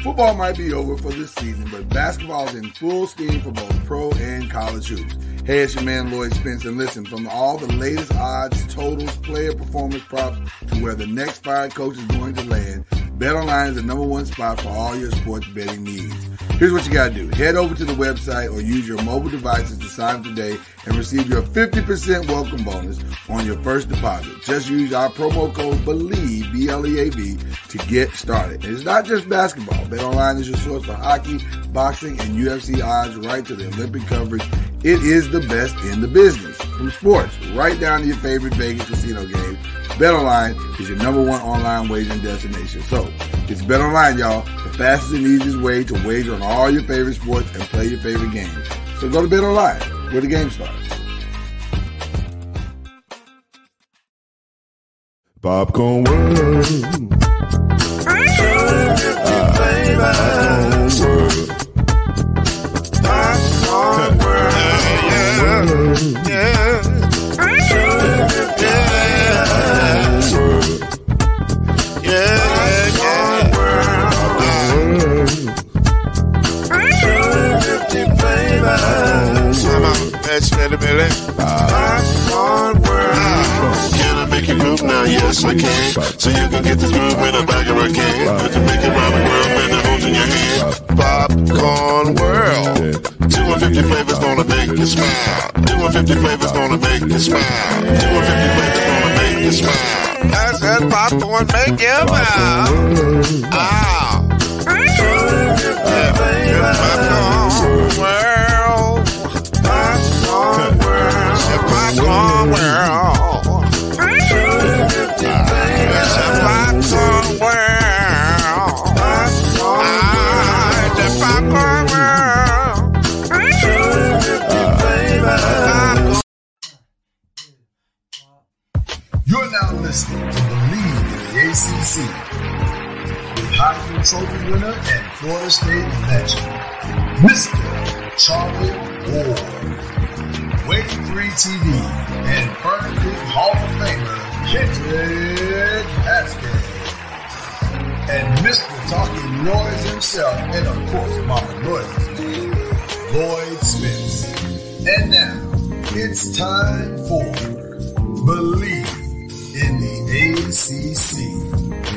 Football might be over for this season, but basketball is in full steam for both pro and college hoops. Hey, it's your man Lloyd Spence, and listen, from all the latest odds, totals, player performance props, to where the next fired coach is going to land, BetOnline is the number one spot for all your sports betting needs. Here's what you gotta do. Head over to the website or use your mobile devices to sign up today and receive your 50% welcome bonus on your first deposit. Just use our promo code BELIEVE, B-L-E-A-V, to get started. And it's not just basketball. BetOnline is your source for hockey, boxing, and UFC odds right to the Olympic coverage. It is the best in the business. From sports, right down to your favorite Vegas casino game, BetOnline is your number one online wagering destination. So, it's BetOnline, y'all, the fastest and easiest way to wager on all your favorite sports and play your favorite games. So go to BetOnline, where the game starts. Popcorn World. Popcorn World. Yeah. Can I make you move now? Yes, I can. So you can get this move in a bag of a can. But you make it round the world and it holds in your hand. Popcorn World. 250 flavors gonna make you smile. 250 flavors gonna make you smile. 250 flavors gonna make you smile. I said popcorn make you smile. Ah. 250 flavors. Popcorn World. Popcorn World. Popcorn World. Popcorn World. The Popcorn World. You're now listening to Believe in the ACC with Heisman Trophy winner and Florida State legend, Mr. Charlie Ward, Wave 3 TV, and Fern Creek Hall of Famer, Kendrick Haskins, and Mr. Talking Noise himself, and of course, Mama Noise's man, Lloyd Spence. And now, it's time for Believe in the ACC.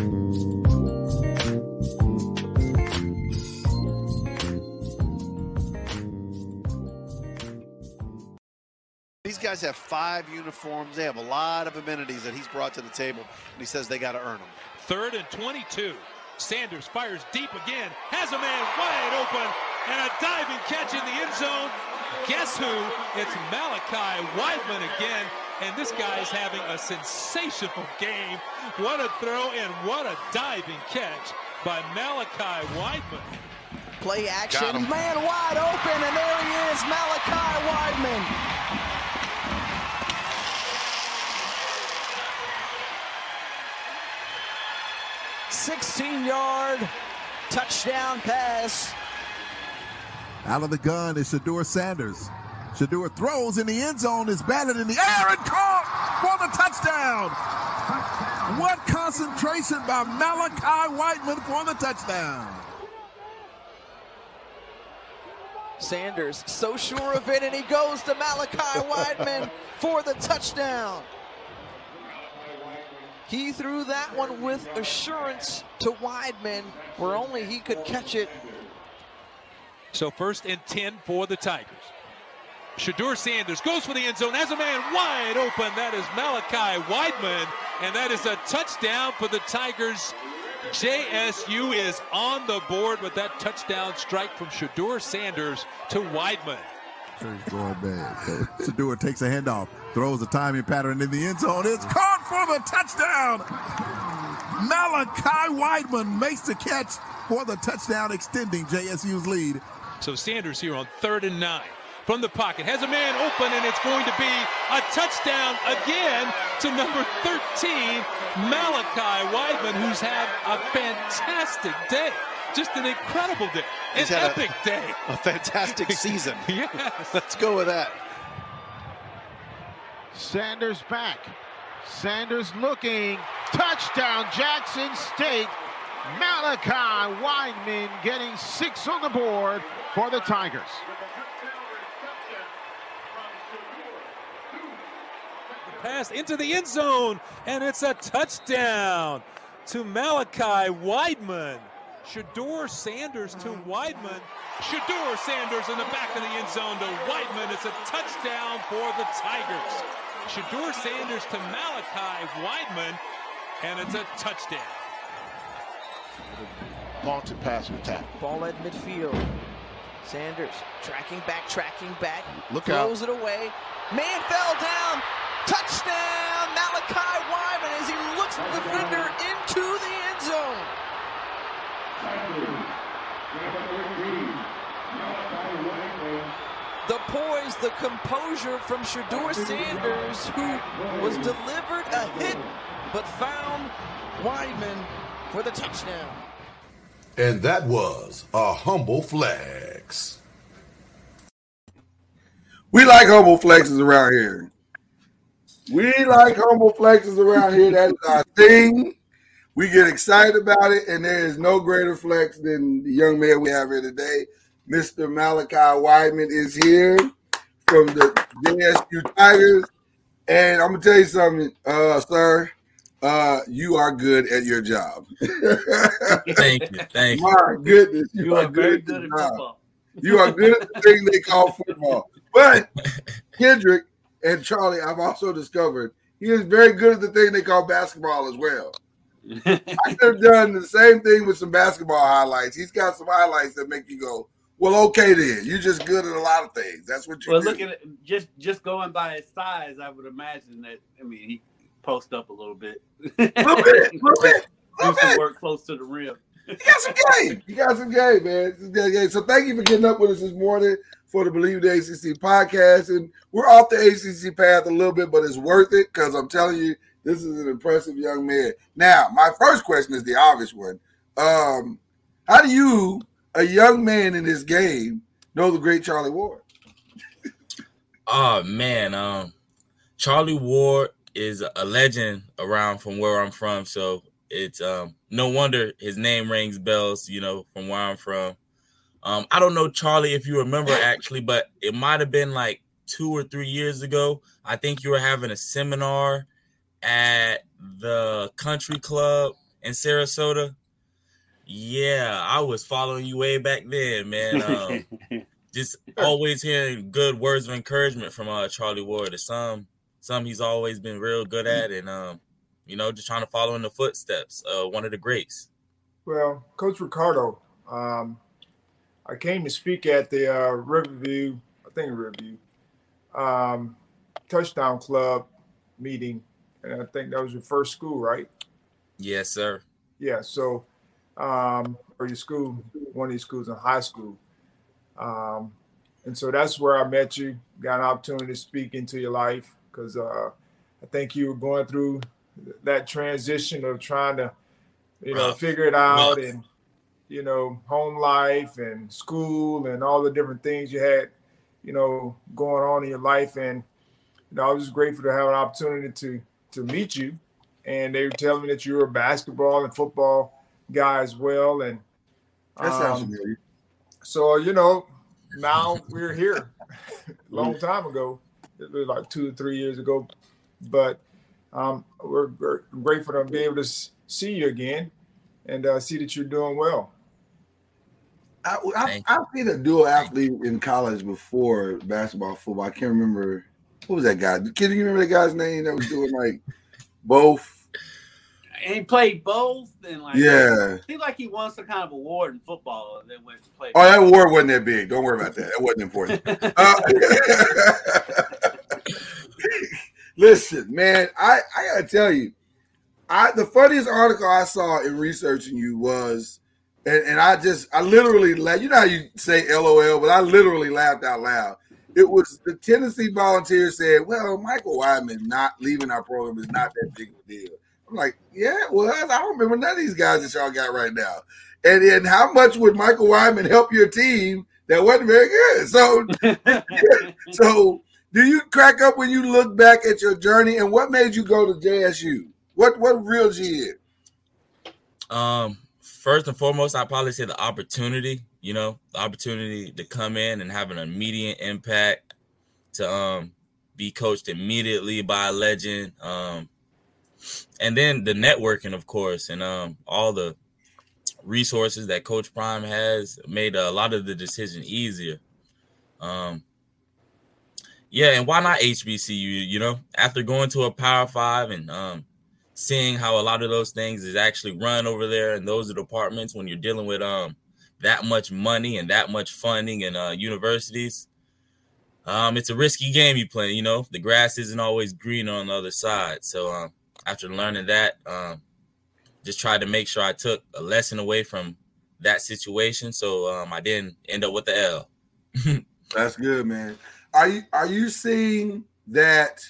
These guys have 5 uniforms. They have a lot of amenities that he's brought to the table, and he says they got to earn them. 3rd and 22. Sanders fires deep again, has a man wide open, and a diving catch in the end zone. Guess who? It's Malachi Wideman again, and this guy's having a sensational game. What a throw and what a diving catch by Malachi Wideman. Play action, man wide open, and there he is, Malachi Wideman. $16-yard touchdown pass. Out of the gun is Shedeur Sanders. Shedeur throws in the end zone, is batted in the air and caught for the touchdown. What concentration by Malachi Wideman for the touchdown. Sanders so sure of it, and he goes to Malachi Wideman for the touchdown. He threw that one with assurance to Wideman, where only he could catch it. So 1st and 10 for the Tigers. Shedeur Sanders goes for the end zone, has a man wide open. That is Malachi Wideman, and that is a touchdown for the Tigers. JSU is on the board with that touchdown strike from Shedeur Sanders to Wideman. Sure, he's going bad. So Shedeur takes a handoff, throws a timing pattern in the end zone. It's caught for the touchdown. Malachi Wideman makes the catch for the touchdown, extending JSU's lead. So Sanders here on 3rd and 9. From the pocket, has a man open, and it's going to be a touchdown again to number 13, Malachi Wideman, who's had a fantastic day. Just an incredible day. An epic day. A fantastic season. Yes. Let's go with that. Sanders back. Sanders looking. Touchdown, Jackson State. Malachi Wideman getting 6 on the board for the Tigers. Pass into the end zone, and it's a touchdown to Malachi Wideman. Shedeur Sanders to Wideman. Shedeur Sanders in the back of the end zone to Wideman. It's a touchdown for the Tigers. Shedeur Sanders to Malachi Wideman, and it's a touchdown. Vaunted passer attack. Ball at midfield. Sanders tracking back. Look throws out. it away. Man fell down. Touchdown, Malachi Wideman as he looks at the defender into the end zone. The poise, the composure from Shedeur Sanders, who was delivered a hit, but found Wideman for the touchdown. And that was a humble flex. We like humble flexes around here. That is our thing. We get excited about it, and there is no greater flex than the young man we have here today. Mr. Malachi Wideman is here from the JSU Tigers. And I'm going to tell you something, sir. You are good at your job. Thank you. My goodness. You are very good at football. You are good at the thing they call football. But Kendrick and Charlie, I've also discovered he is very good at the thing they call basketball as well. I could have done the same thing with some basketball highlights. He's got some highlights that make you go, well, okay then. You're just good at a lot of things. That's what you do. Well, look at it. Just going by his size, I would imagine that, he post up a little bit. A little bit. Do some work close to the rim. You got some game, man. So thank you for getting up with us this morning for the Believe the ACC podcast. And we're off the ACC path a little bit, but it's worth it because I'm telling you, this is an impressive young man. Now, my first question is the obvious one. How do you, a young man in this game, know the great Charlie Ward? Oh, man. Charlie Ward is a legend around from where I'm from. So it's no wonder his name rings bells, from where I'm from. I don't know, Charlie, if you remember actually, but it might have been like 2 or 3 years ago. I think you were having a seminar at the country club in Sarasota. Yeah, I was following you way back then, man. Just always hearing good words of encouragement from Charlie Ward. It's some he's always been real good at, and just trying to follow in the footsteps of one of the greats. Well, Coach Ricardo, I came to speak at the Riverview Touchdown Club meeting, and I think that was your first school, right? Yes, sir. Yeah, so or your school, one of your schools in high school. And so that's where I met you, got an opportunity to speak into your life because I think you were going through that transition of trying to, figure it out and, home life and school and all the different things you had, going on in your life. And, I was just grateful to have an opportunity to meet you. And they were telling me that you were a basketball and football guy as well. And that sounds familiar. So, now we're here a long time ago. It was like 2 or 3 years ago. But we're grateful to be able to see you again and see that you're doing well. I've been a dual athlete in college before basketball, football. I can't remember. What was that guy? Can you remember that guy's name that was doing like both? And he played both. And yeah. Seemed like he won some kind of award in football and then went to play. Oh, that award wasn't that big. Don't worry about that. That wasn't important. Listen, man, I got to tell you, the funniest article I saw in researching you was, and I literally laughed. You know how you say LOL, but I literally laughed out loud. It was the Tennessee Volunteers said, well, Michael Wideman not leaving our program is not that big of a deal. I'm like, yeah, well, I don't remember none of these guys that y'all got right now. And then how much would Michael Wideman help your team that wasn't very good? So do you crack up when you look back at your journey, and what made you go to JSU? What reeled you in? first and foremost, I'd probably say the opportunity, the opportunity to come in and have an immediate impact, to be coached immediately by a legend, and then the networking, of course, and all the resources that Coach Prime has made a lot of the decision easier. Yeah, and why not HBCU? After going to a Power 5 and seeing how a lot of those things is actually run over there, and those are departments when you're dealing with that much money and that much funding in universities, it's a risky game you play. The grass isn't always green on the other side. So after learning that, just tried to make sure I took a lesson away from that situation, so I didn't end up with the L. That's good, man. Are you seeing that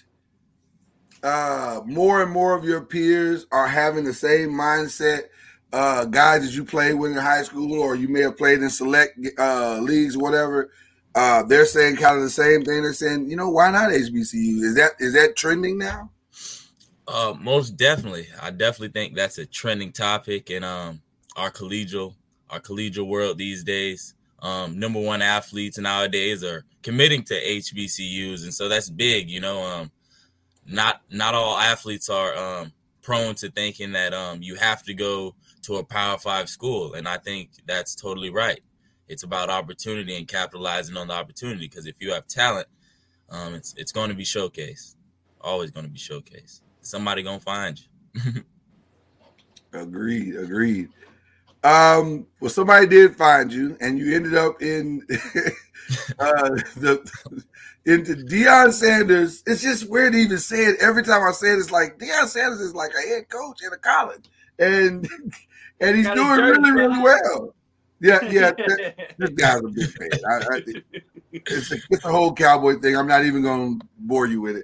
more and more of your peers are having the same mindset, guys that you played with in high school, or you may have played in select leagues, whatever? They're saying kind of the same thing. They're saying, why not HBCU? Is that trending now? Most definitely. I definitely think that's a trending topic in our collegial world these days. Number one athletes nowadays are committing to HBCUs, and so that's big. Not all athletes are prone to thinking that you have to go to a Power 5 school, and I think that's totally right. It's about opportunity and capitalizing on the opportunity, because if you have talent, it's going to be showcased. Always going to be showcased. Somebody gonna find you. Agreed. Well, somebody did find you, and you ended up in into Deion Sanders. It's just weird to even say it. Every time I say it, it's like Deion Sanders is like a head coach at a college, and he's doing really, really well. Yeah. This guy's a big fan. It's a whole Cowboy thing. I'm not even going to bore you with it.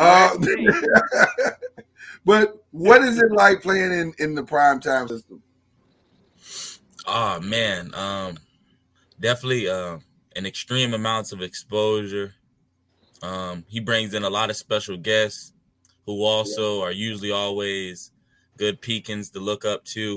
But what is it like playing in the primetime system? Oh, man. Definitely an extreme amounts of exposure. He brings in a lot of special guests who also are usually always good peekins to look up to.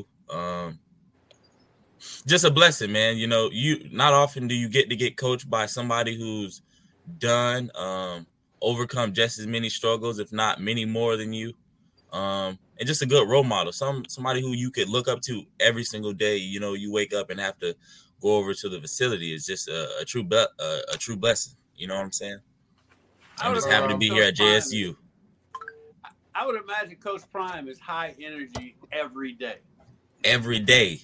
Just a blessing, man. You not often do you get coached by somebody who's done overcome just as many struggles, if not many more than you. And just a good role model, somebody who you could look up to every single day. You wake up and have to go over to the facility. It's just a true blessing. You know what I'm saying? I'm just happy to be here at JSU. I would imagine Coach Prime is high energy every day. Every day.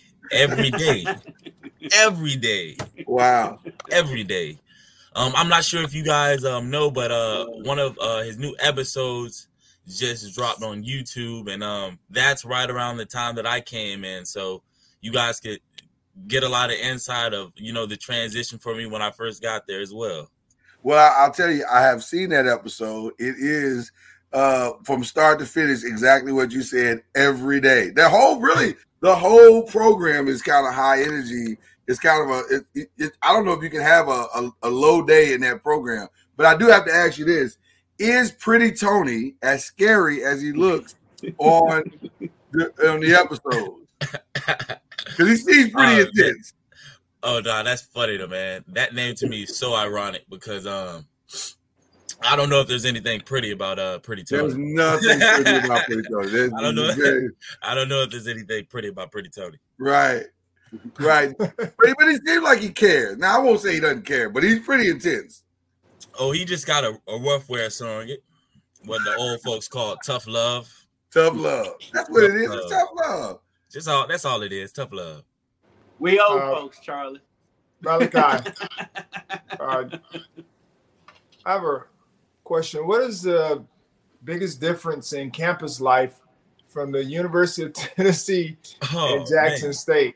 Wow. Every day. I'm not sure if you guys know, but one of his new episodes just dropped on YouTube, and that's right around the time that I came in. So you guys could get a lot of insight of, the transition for me when I first got there as well. Well, I'll tell you, I have seen that episode. It is from start to finish exactly what you said every day. The whole program is kind of high energy. It's kind of I don't know if you can have a low day in that program, but I do have to ask you this. Is Pretty Tony as scary as he looks on the episode? Because he seems pretty intense. Oh, no, that's funny though, man. That name to me is so ironic because I don't know if there's anything pretty about Pretty Tony. There's nothing pretty about Pretty Tony. I don't know if there's anything pretty about Pretty Tony. Right. But he seems like he cares. Now, I won't say he doesn't care, but he's pretty intense. Oh, he just got a Roughwear song, what the old folks call Tough Love. Tough love. That's what it is. It's tough love. That's all it is. Tough love. We old folks, Charlie. Malachi, I have a question. What is the biggest difference in campus life from the University of Tennessee and Jackson State?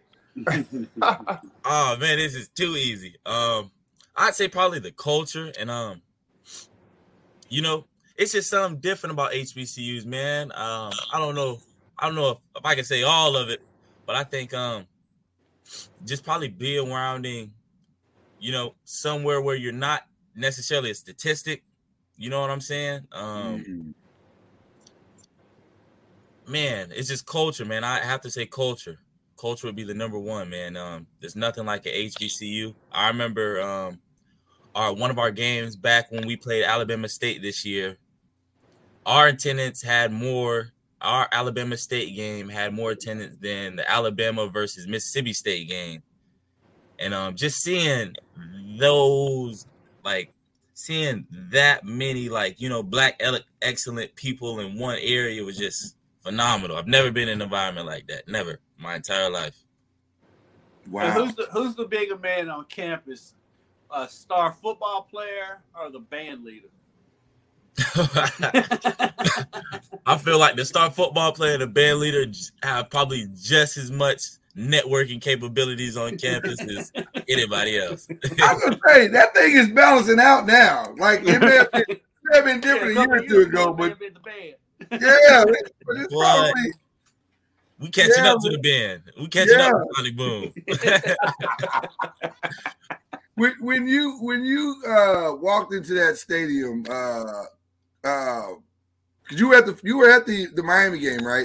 Oh man, this is too easy. I'd say probably the culture, and it's just something different about HBCUs, man. I don't know if I can say all of it, but I think just probably being surrounding, somewhere where you're not necessarily a statistic. You know what I'm saying? Man, it's just culture, man. I have to say culture. culture would be the number one, man. There's nothing like an HBCU. I remember one of our games back when we played Alabama State this year. Our Alabama State game had more attendance than the Alabama versus Mississippi State game. And just seeing that many, Black excellent people in one area was just phenomenal. I've never been in an environment like that. Never. My entire life. Wow. And who's the bigger man on campus? A star football player or the band leader? I feel like the star football player and the band leader have probably just as much networking capabilities on campus as anybody else. I was gonna say that thing is balancing out now. Like it may have been different a year or two ago, but yeah, but it's probably we catching up to the band. We catching up to Sonic Boom. When you walked into that stadium, because you were at the Miami game, right?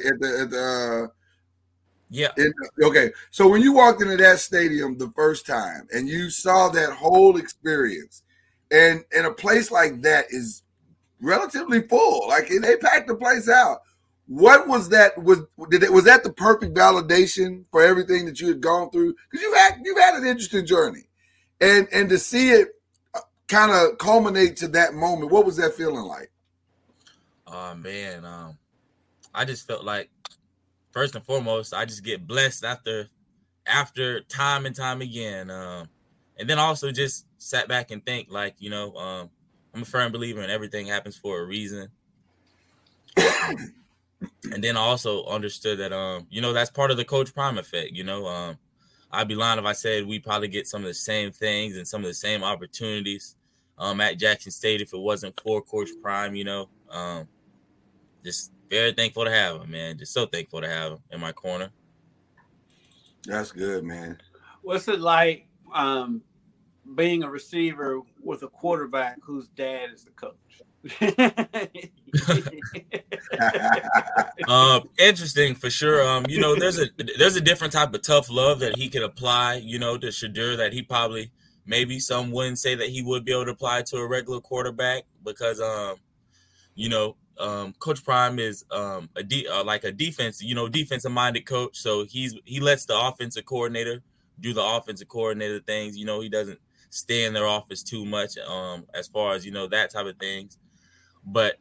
Okay. So when you walked into that stadium the first time and you saw that whole experience, and a place like that is relatively full, like they packed the place out. What was that? Was that the perfect validation for everything that you had gone through? Because you've had an interesting journey, and to see it kind of culminate to that moment, what was that feeling like? Oh man, I just felt like, first and foremost, I just get blessed after time and time again, and then also just sat back and think, like, I'm a firm believer in everything happens for a reason. And then I also understood that, that's part of the Coach Prime effect. I'd be lying if I said we probably get some of the same things and some of the same opportunities at Jackson State if it wasn't for Coach Prime. Just very thankful to have him, man. Just so thankful to have him in my corner. That's good, man. What's it like being a receiver with a quarterback whose dad is the coach? Interesting for sure. There's a different type of tough love that he could apply, to Shedeur, that he probably, maybe some wouldn't say that he would be able to apply to a regular quarterback, because Coach Prime is like a defensive minded coach. So he lets the offensive coordinator do the offensive coordinator things. He doesn't stay in their office too much as far as that type of things. But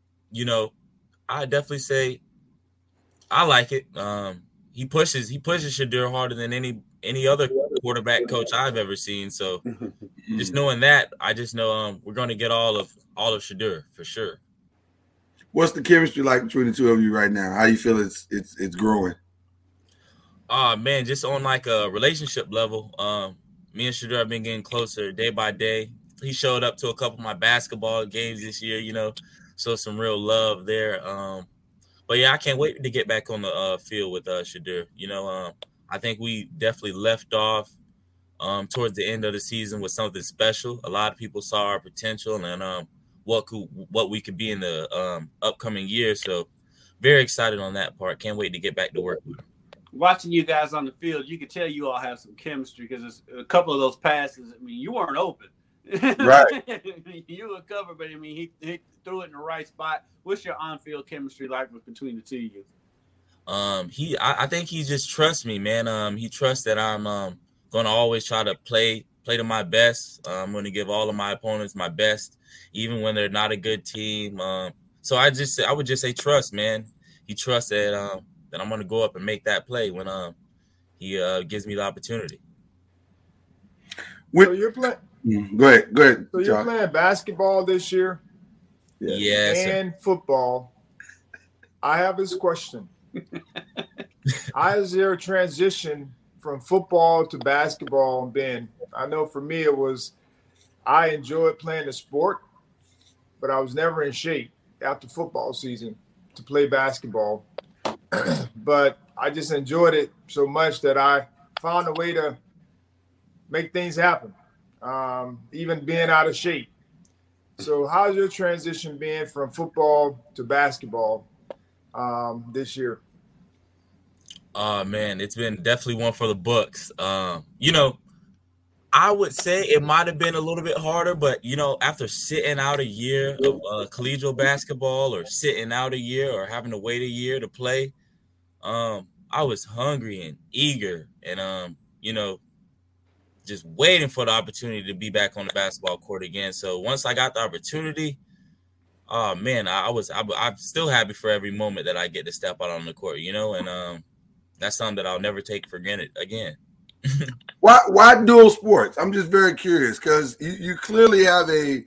I definitely say I like it. He pushes Shedeur harder than any other quarterback coach I've ever seen. So just knowing that, I just know we're going to get all of Shedeur for sure. What's the chemistry like between the two of you right now? How do you feel it's growing? Man, just on like a relationship level, me and Shedeur have been getting closer day by day. He showed up to a couple of my basketball games this year, so some real love there. But yeah, I can't wait to get back on the field with Shedeur. I think we definitely left off towards the end of the season with something special. A lot of people saw our potential and what we could be in the upcoming year. So very excited on that part. Can't wait to get back to work with him. Watching you guys on the field, you could tell you all have some chemistry, because a couple of those passes, you weren't open. Right. You were covered, but he threw it in the right spot. What's your on-field chemistry like between the two of you? I think he just trusts me, man. He trusts that I'm going to always try to play to my best. I'm going to give all of my opponents my best, even when they're not a good team. So I would just say trust, man. He trusts that I'm going to go up and make that play when he gives me the opportunity. So you're playing. Go ahead. So you're playing basketball this year, and football. I have this question: how is there a transition from football to basketball been? I know for me I enjoyed playing the sport, but I was never in shape after football season to play basketball. But I just enjoyed it so much that I found a way to make things happen, even being out of shape. So how's your transition been from football to basketball this year? Oh man, it's been definitely one for the books. I would say it might have been a little bit harder, but after sitting out a year of collegial basketball, or sitting out a year, or having to wait a year to play, I was hungry and eager, and just waiting for the opportunity to be back on the basketball court again. So once I got the opportunity, oh man, I'm still happy for every moment that I get to step out on the court, and that's something that I'll never take for granted again. Why dual sports? I'm just very curious because you clearly have a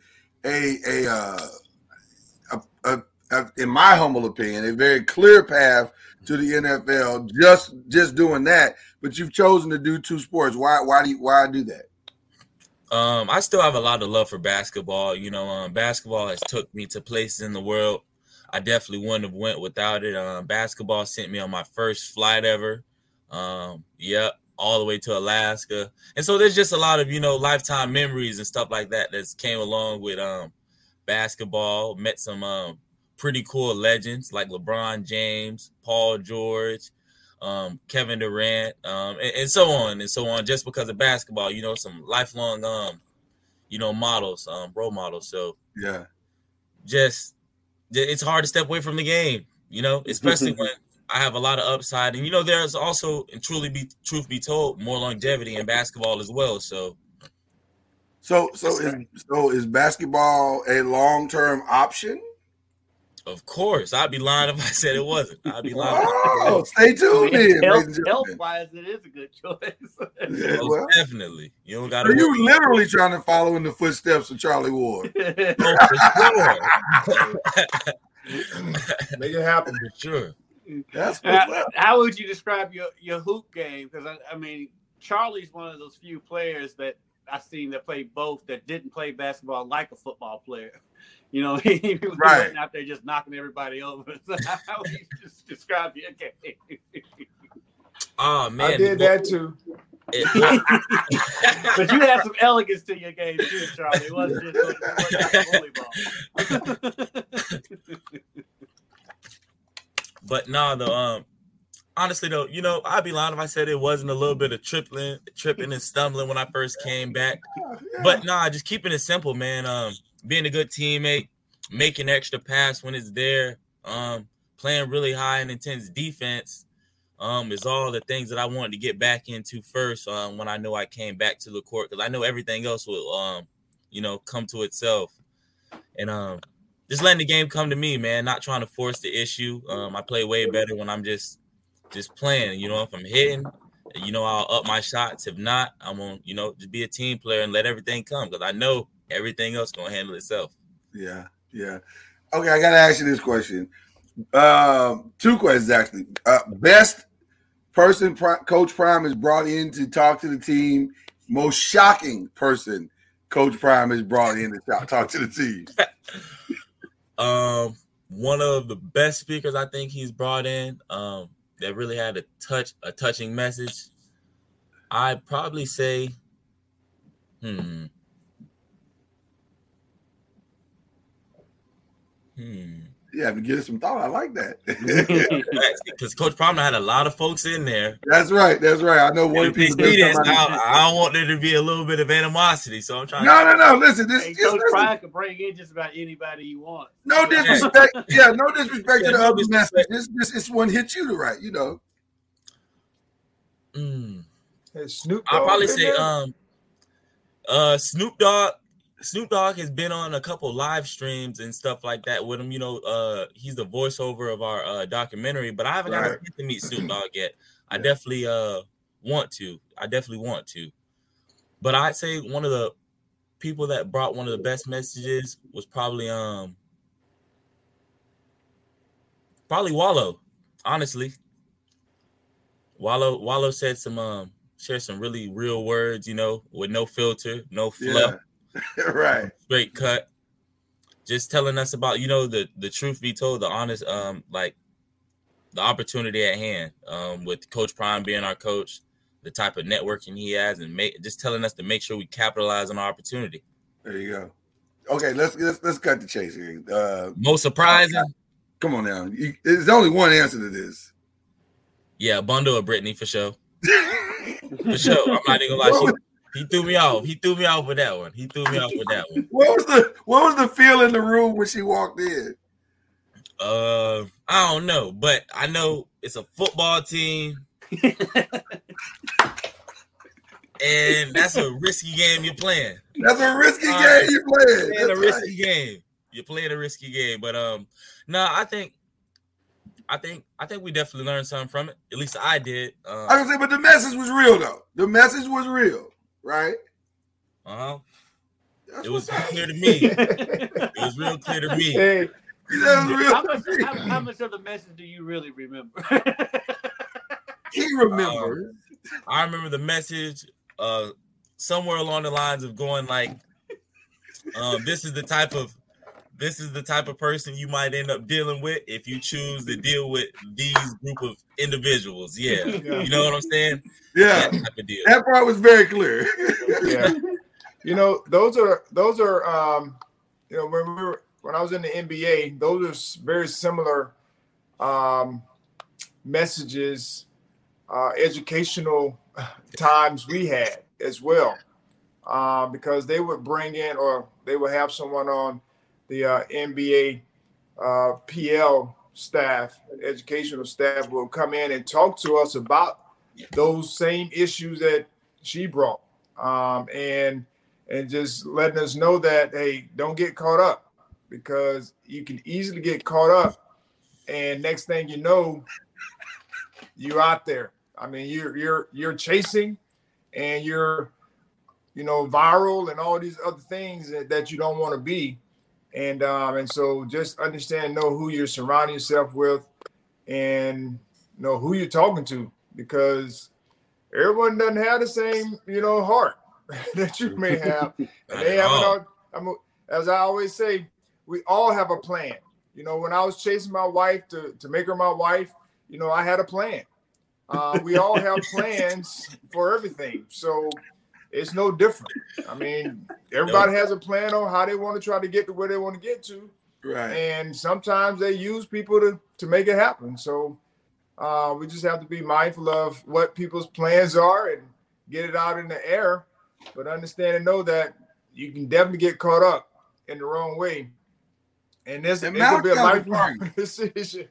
in my humble opinion, a very clear path to the NFL. Just doing that, but you've chosen to do two sports. Why do that? I still have a lot of love for basketball. Basketball has took me to places in the world I definitely wouldn't have went without it. Basketball sent me on my first flight ever. All the way to Alaska. And so there's just a lot of, lifetime memories and stuff like that that's came along with basketball. Met some pretty cool legends like LeBron James, Paul George, Kevin Durant, and so on and so on, just because of basketball, some lifelong, models, role models. So yeah, it's hard to step away from the game, especially when I have a lot of upside, and there's also, and truth be told, more longevity in basketball as well. So is basketball a long-term option? Of course, I'd be lying if I said it wasn't. I'd be lying. Oh, stay tuned, then. Health-wise, it is a good choice. Yeah, well, definitely. You don't got. So you literally trying to follow in the footsteps of Charlie Ward. Make it happen. For sure. How would you describe your hoop game? Because I mean, Charlie's one of those few players that I've seen that play both, that didn't play basketball like a football player. He wasn't out there just knocking everybody over. So how would you just describe your game? Oh man, I did that too. But you had some elegance to your game too, Charlie. It wasn't just volleyball. But no, honestly though, I'd be lying if I said it wasn't a little bit of tripping and stumbling when I first came back. But just keeping it simple, man. Being a good teammate, making extra pass when it's there, playing really high and intense defense, is all the things that I wanted to get back into first. When I knew I came back to the court, because I know everything else will, come to itself, and just letting the game come to me, man. Not trying to force the issue. I play way better when I'm just playing. If I'm hitting, I'll up my shots. If not, I'm gonna, just be a team player and let everything come, because I know everything else gonna handle itself. Yeah. Okay, I gotta ask you this question. Two questions actually. Best person Coach Prime has brought in to talk to the team. Most shocking person Coach Prime has brought in to talk to the team. One of the best speakers I think he's brought in, that really had a touching message. I'd probably say, Yeah, to give it some thought. I like that. Because Coach Prime had a lot of folks in there. That's right. I know one piece. I don't want there to be a little bit of animosity, so I'm trying. No. Listen, Coach Prime can bring in just about anybody you want. No disrespect. No disrespect to the other message. This one hit you to right. Hey, Snoop Dogg. I'll probably say Snoop Dogg has been on a couple live streams and stuff like that with him. He's the voiceover of our documentary, but I haven't got a chance to meet Snoop Dogg yet. I definitely want to. But I'd say one of the people that brought one of the best messages was probably Wallow. Honestly, Wallow said shared some really real words, with no filter, no fluff. Yeah. Right. Straight cut. Just telling us about, the truth be told, the honest, like the opportunity at hand, with Coach Prime being our coach, the type of networking he has, and just telling us to make sure we capitalize on our opportunity. There you go. Okay, let's cut the chase here. Most surprising? Come on now. There's only one answer to this. Yeah, a bundle of Brittany for sure. For sure. I'm not even gonna lie. He threw me off. He threw me off with that one. What was the feel in the room when she walked in? I don't know, but I know it's a football team. And that's a risky game you're playing. That's a risky game you're playing. You're playing a risky game. But no, I think we definitely learned something from it. At least I did. I was say, but the message was real though. The message was real, right? It was clear to me. It was real clear to me. Hey. How much of the message do you really remember? He remembers. I remember the message somewhere along the lines of going like, this is the type of person you might end up dealing with if you choose to deal with these group of individuals. Yeah. You know what I'm saying? Yeah. That type of deal. That part was very clear. Yeah. You know, those are you know, when I was in the NBA, those are very similar messages, educational times we had as well, because they would bring in, or they would have someone on the NBA PL staff, educational staff, will come in and talk to us about those same issues that she brought, and just letting us know that, hey, don't get caught up, because you can easily get caught up, and next thing you know, you're out there. I mean, you're chasing, and you're, you know, viral and all these other things that you don't want to be. And so just understand, know who you're surrounding yourself with, and know who you're talking to, because everyone doesn't have the same, you know, heart that you may have. And they have as I always say, we all have a plan. You know, when I was chasing my wife to make her my wife, you know, I had a plan. We all have plans for everything. So it's no different. I mean, everybody has a plan on how they want to try to get to where they want to get to. Right. And sometimes they use people to make it happen. So we just have to be mindful of what people's plans are and get it out in the air, but understand and know that you can definitely get caught up in the wrong way. And it could be a lifelong decision.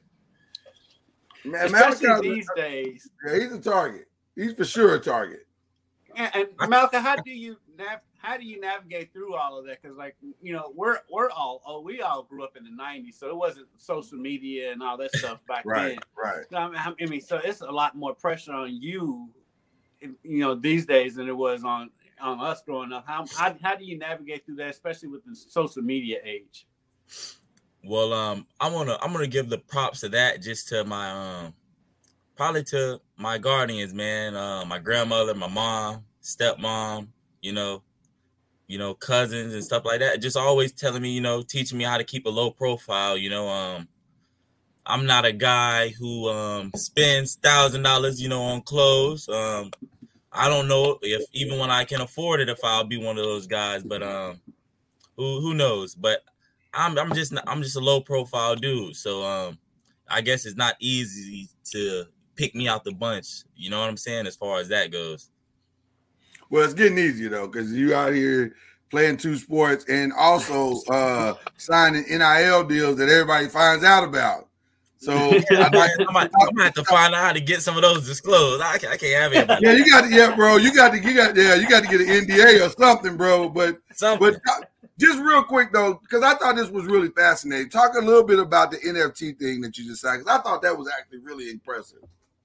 Especially these days. Yeah, he's a target. He's for sure a target. And Malcolm, how do you navigate through all of that? Because, like, you know, we all grew up in the '90s, so it wasn't social media and all that stuff back then. Right. So, I mean, so it's a lot more pressure on you, you know, these days than it was on us growing up. How do you navigate through that, especially with the social media age? Well, I'm gonna give the props to that just to my probably to my guardians, man. My grandmother, my mom, stepmom, you know, cousins and stuff like that. Just always telling me, you know, teaching me how to keep a low profile. You know, I'm not a guy who spends $1,000, you know, on clothes. I don't know if even when I can afford it, if I'll be one of those guys, but who knows? But I'm just a low profile dude, so I guess it's not easy to pick me out the bunch. You know what I'm saying? As far as that goes. Well, it's getting easier though, because you out here playing two sports and also signing NIL deals that everybody finds out about. So I'm gonna have to find out how to get some of those disclosed. I can't have it. Yeah, you got to get an NDA or something, bro. But just real quick though, because I thought this was really fascinating. Talk a little bit about the NFT thing that you just said, because I thought that was actually really impressive.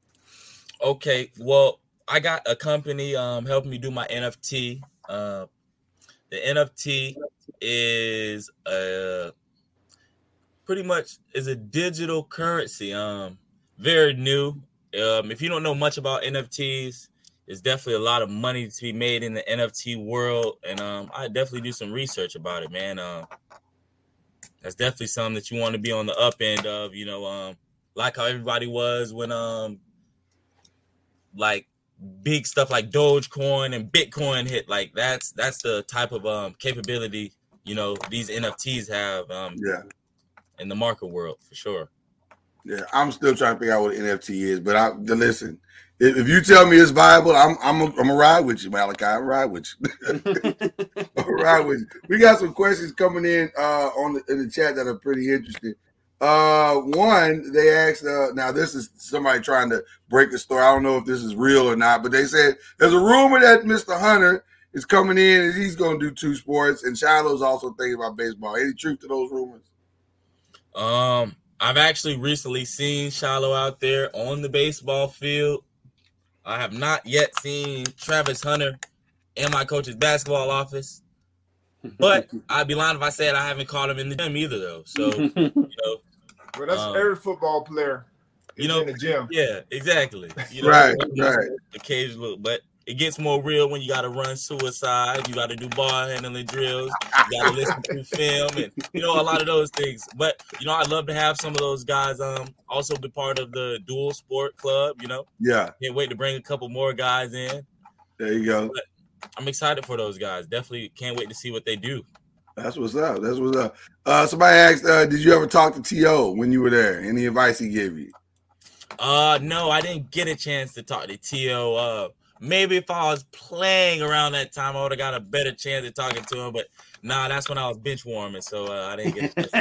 Okay, well, I got a company helping me do my NFT. The NFT is pretty much is a digital currency. Very new. If you don't know much about NFTs, there's definitely a lot of money to be made in the NFT world, and I definitely do some research about it, man. That's definitely something that you want to be on the up end of, you know, like how everybody was when like big stuff like Dogecoin and Bitcoin hit. Like that's the type of capability, you know, these NFTs have in the market world for sure. Yeah, I'm still trying to figure out what an NFT is, but listen. If you tell me it's viable, I'm a ride with you, Malachi. I'm ride with you. I'm ride with you. We got some questions coming in in the chat that are pretty interesting. One, they asked. Now this is somebody trying to break the story. I don't know if this is real or not, but they said there's a rumor that Mr. Hunter is coming in and he's going to do 2 sports, and Shiloh's also thinking about baseball. Any truth to those rumors? I've actually recently seen Shiloh out there on the baseball field. I have not yet seen Travis Hunter in my coach's basketball office, but I'd be lying if I said I haven't caught him in the gym either, though. So, well, that's every football player, in the gym. Yeah, exactly. Right. Occasionally, but it gets more real when you got to run suicide. You got to do ball handling drills. You got to listen to film and, a lot of those things. But, I'd love to have some of those guys also be part of the dual sport club, Yeah. Can't wait to bring a couple more guys in. There you go. But I'm excited for those guys. Definitely can't wait to see what they do. That's what's up. Somebody asked, did you ever talk to T.O. when you were there? Any advice he gave you? No, I didn't get a chance to talk to T.O. Maybe if I was playing around that time, I would have got a better chance of talking to him. But nah, that's when I was bench warming, so I didn't get a chance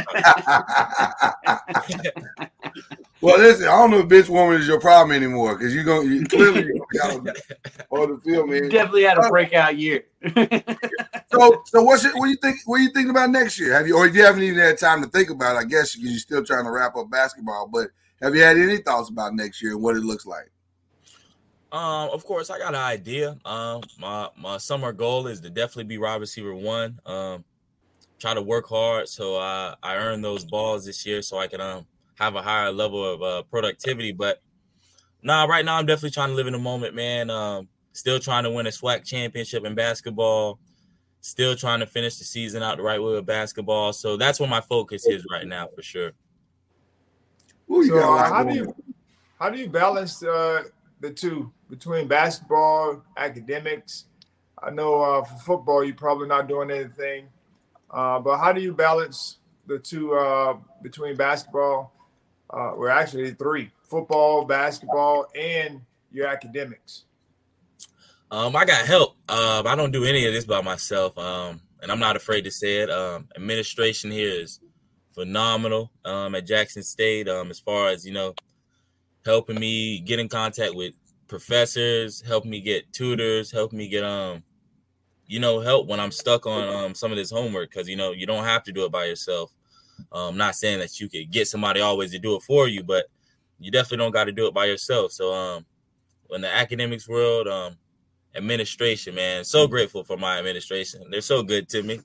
to talk. Well, listen, I don't know if bench warming is your problem anymore because you clearly got on the field, man. You definitely had a breakout year. So what do you think? What are you thinking about next year? Or if you haven't even had time to think about it, I guess because you're still trying to wrap up basketball. But have you had any thoughts about next year and what it looks like? Of course, I got an idea. My summer goal is to definitely be wide receiver 1. Try to work hard so I earn those balls this year so I can have a higher level of productivity. But right now I'm definitely trying to live in the moment, man. Still trying to win a SWAC championship in basketball. Still trying to finish the season out the right way with basketball. So that's where my focus is right now, for sure. So how do you balance the two between basketball, academics? I know for football, you're probably not doing anything, but how do you balance the two between basketball? Well, actually 3: football, basketball, and your academics. I got help. I don't do any of this by myself, and I'm not afraid to say it. Administration here is phenomenal at Jackson State as far as, helping me get in contact with professors, helping me get tutors, helping me get help when I'm stuck on some of this homework, because you don't have to do it by yourself. I'm not saying that you could get somebody always to do it for you, but you definitely don't got to do it by yourself. So in the academics world, administration, man, so grateful for my administration. They're so good to me.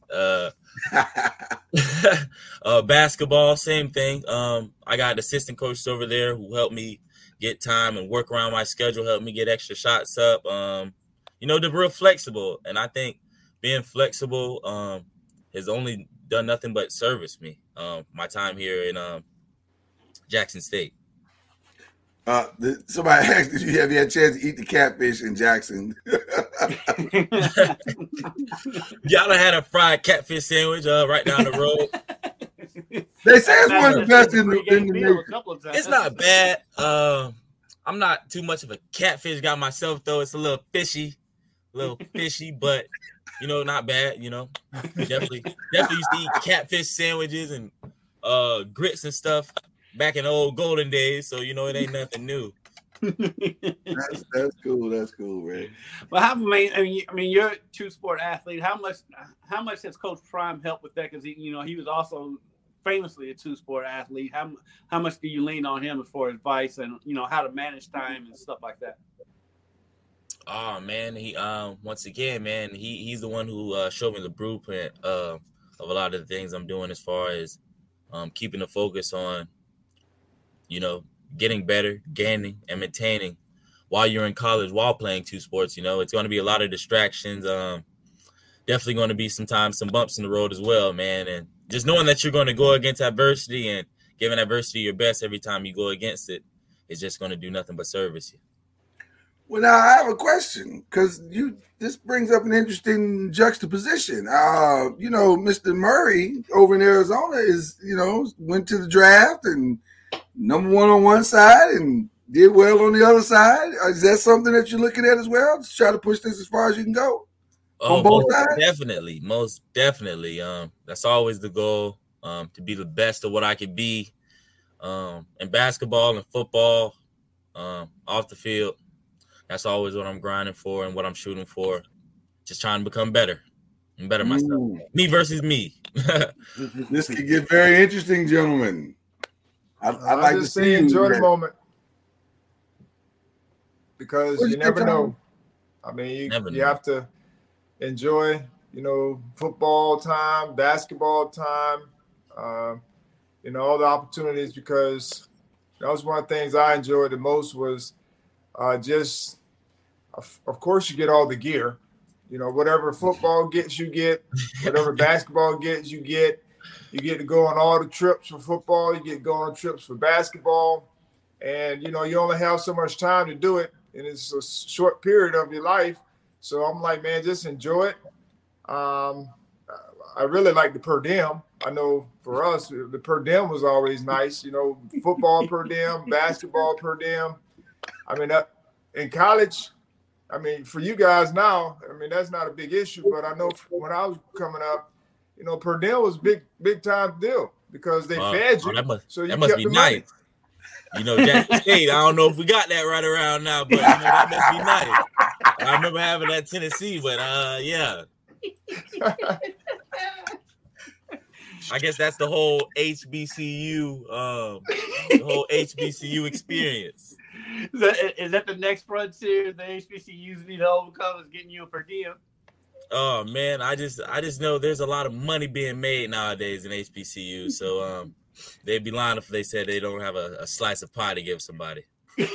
Basketball, same thing. I got assistant coaches over there who help me get time and work around my schedule, help me get extra shots up. They're real flexible, and I think being flexible has only done nothing but service me my time here in Jackson State. Somebody asked, have you had a chance to eat the catfish in Jackson? Y'all done had a fried catfish sandwich right down the road. They say it's one of the best in the nation. It's not bad. I'm not too much of a catfish guy myself, though. It's a little fishy, but not bad. Definitely used to eat catfish sandwiches and grits and stuff back in the old golden days, so it ain't nothing new. That's cool. That's cool, Ray. Well, I mean, you're a 2-sport athlete. How much has Coach Prime helped with that? Because he was also famously a 2-sport athlete. How much do you lean on him for advice and how to manage time and stuff like that? Oh man, he once again, man, he's the one who showed me the blueprint of a lot of the things I'm doing as far as keeping the focus on getting better, gaining, and maintaining while you're in college, while playing 2 sports. It's going to be a lot of distractions. Definitely going to be sometimes some bumps in the road as well, man. And just knowing that you're going to go against adversity and giving adversity your best every time you go against it is just going to do nothing but service you. Well, now I have a question because this brings up an interesting juxtaposition. Mr. Murray over in Arizona is, went to the draft and number one on one side and did well on the other side? Is that something that you're looking at as well? To try to push this as far as you can go on both sides? Definitely, most definitely. That's always the goal, to be the best of what I could be, in basketball and football, off the field. That's always what I'm grinding for and what I'm shooting for. Just trying to become better and better myself. Me versus me. This could get very interesting, gentlemen. I'd like to see enjoy the moment, because you never know. I mean, you have to enjoy, football time, basketball time, all the opportunities, because that was one of the things I enjoyed the most was just, of course, you get all the gear. Whatever football gets, you get. Whatever basketball gets, you get. You get to go on all the trips for football. You get to go on trips for basketball. And, you only have so much time to do it. And it's a short period of your life. So I'm like, man, just enjoy it. I really like the per diem. I know for us, the per diem was always nice. Football per diem, basketball per diem. I mean, in college, for you guys now, that's not a big issue. But I know when I was coming up, per diem was big time deal because they fed you. That must be nice. Jackson State, I don't know if we got that right around now, but that must be nice. I remember having that Tennessee, but yeah. I guess that's the whole HBCU, experience. Is that the next frontier the HBCUs need to overcome, is getting you a per diem? Oh man, I just know there's a lot of money being made nowadays in HBCU. So they'd be lying if they said they don't have a slice of pie to give somebody.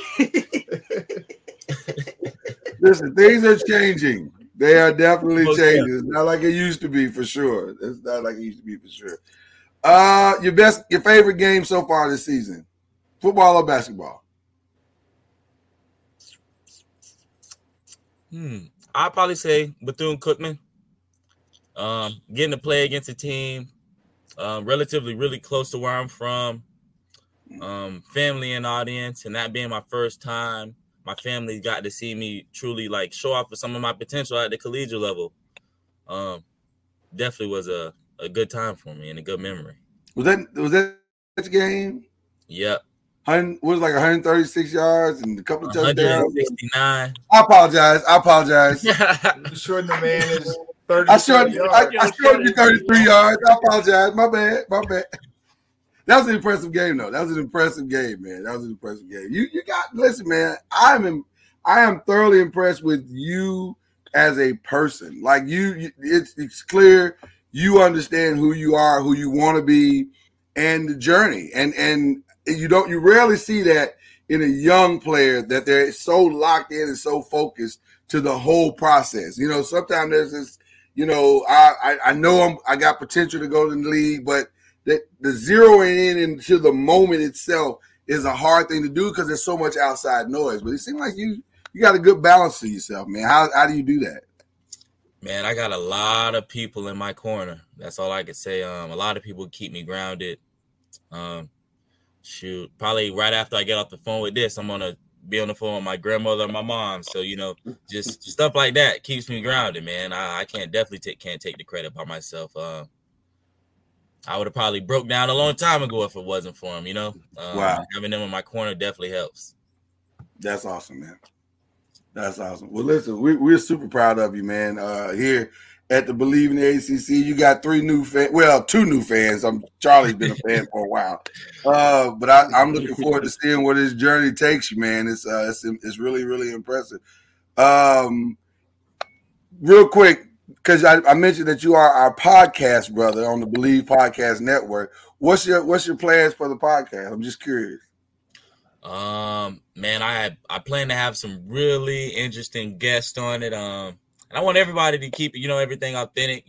Listen, things are changing. They are definitely changing. It's not like it used to be, for sure. It's not like it used to be, for sure. Your favorite game so far this season, football or basketball? I'd probably say Bethune-Cookman. Getting to play against a team relatively really close to where I'm from, family and audience, and that being my first time, my family got to see me truly show off for some of my potential at the collegiate level. Definitely was a good time for me and a good memory. Was that game? Yep. It was 136 yards and a couple of touchdowns. 169. I apologize. You shortened the man is 30. I shortened you 33 yards. I apologize. My bad. That was an impressive game, though. That was an impressive game, man. Listen, man. I am thoroughly impressed with you as a person. It's clear you understand who you are, who you want to be, and the journey. And you rarely see that in a young player, that they're so locked in and so focused to the whole process. Sometimes there's this, I know I got potential to go to the league, but that the zeroing in into the moment itself is a hard thing to do because there's so much outside noise. But it seems like you got a good balance to yourself, man. How do you do that? Man, I got a lot of people in my corner. That's all I could say. A lot of people keep me grounded. Probably right after I get off the phone with this, I'm going to be on the phone with my grandmother and my mom. So, just stuff like that keeps me grounded, man. I can't take the credit by myself. I would have probably broke down a long time ago if it wasn't for them, Wow. Having them in my corner definitely helps. That's awesome, man. That's awesome. Well, listen, we're super proud of you, man. Here at the Believe in the ACC, you got 2 new fans. Charlie's been a fan for a while, but I'm looking forward to seeing where this journey takes you, man. It's really, really impressive. Real quick, because I mentioned that you are our podcast brother on the Believe Podcast Network. What's your plans for the podcast? I'm just curious. Man, I plan to have some really interesting guests on it. And I want everybody to keep, everything authentic,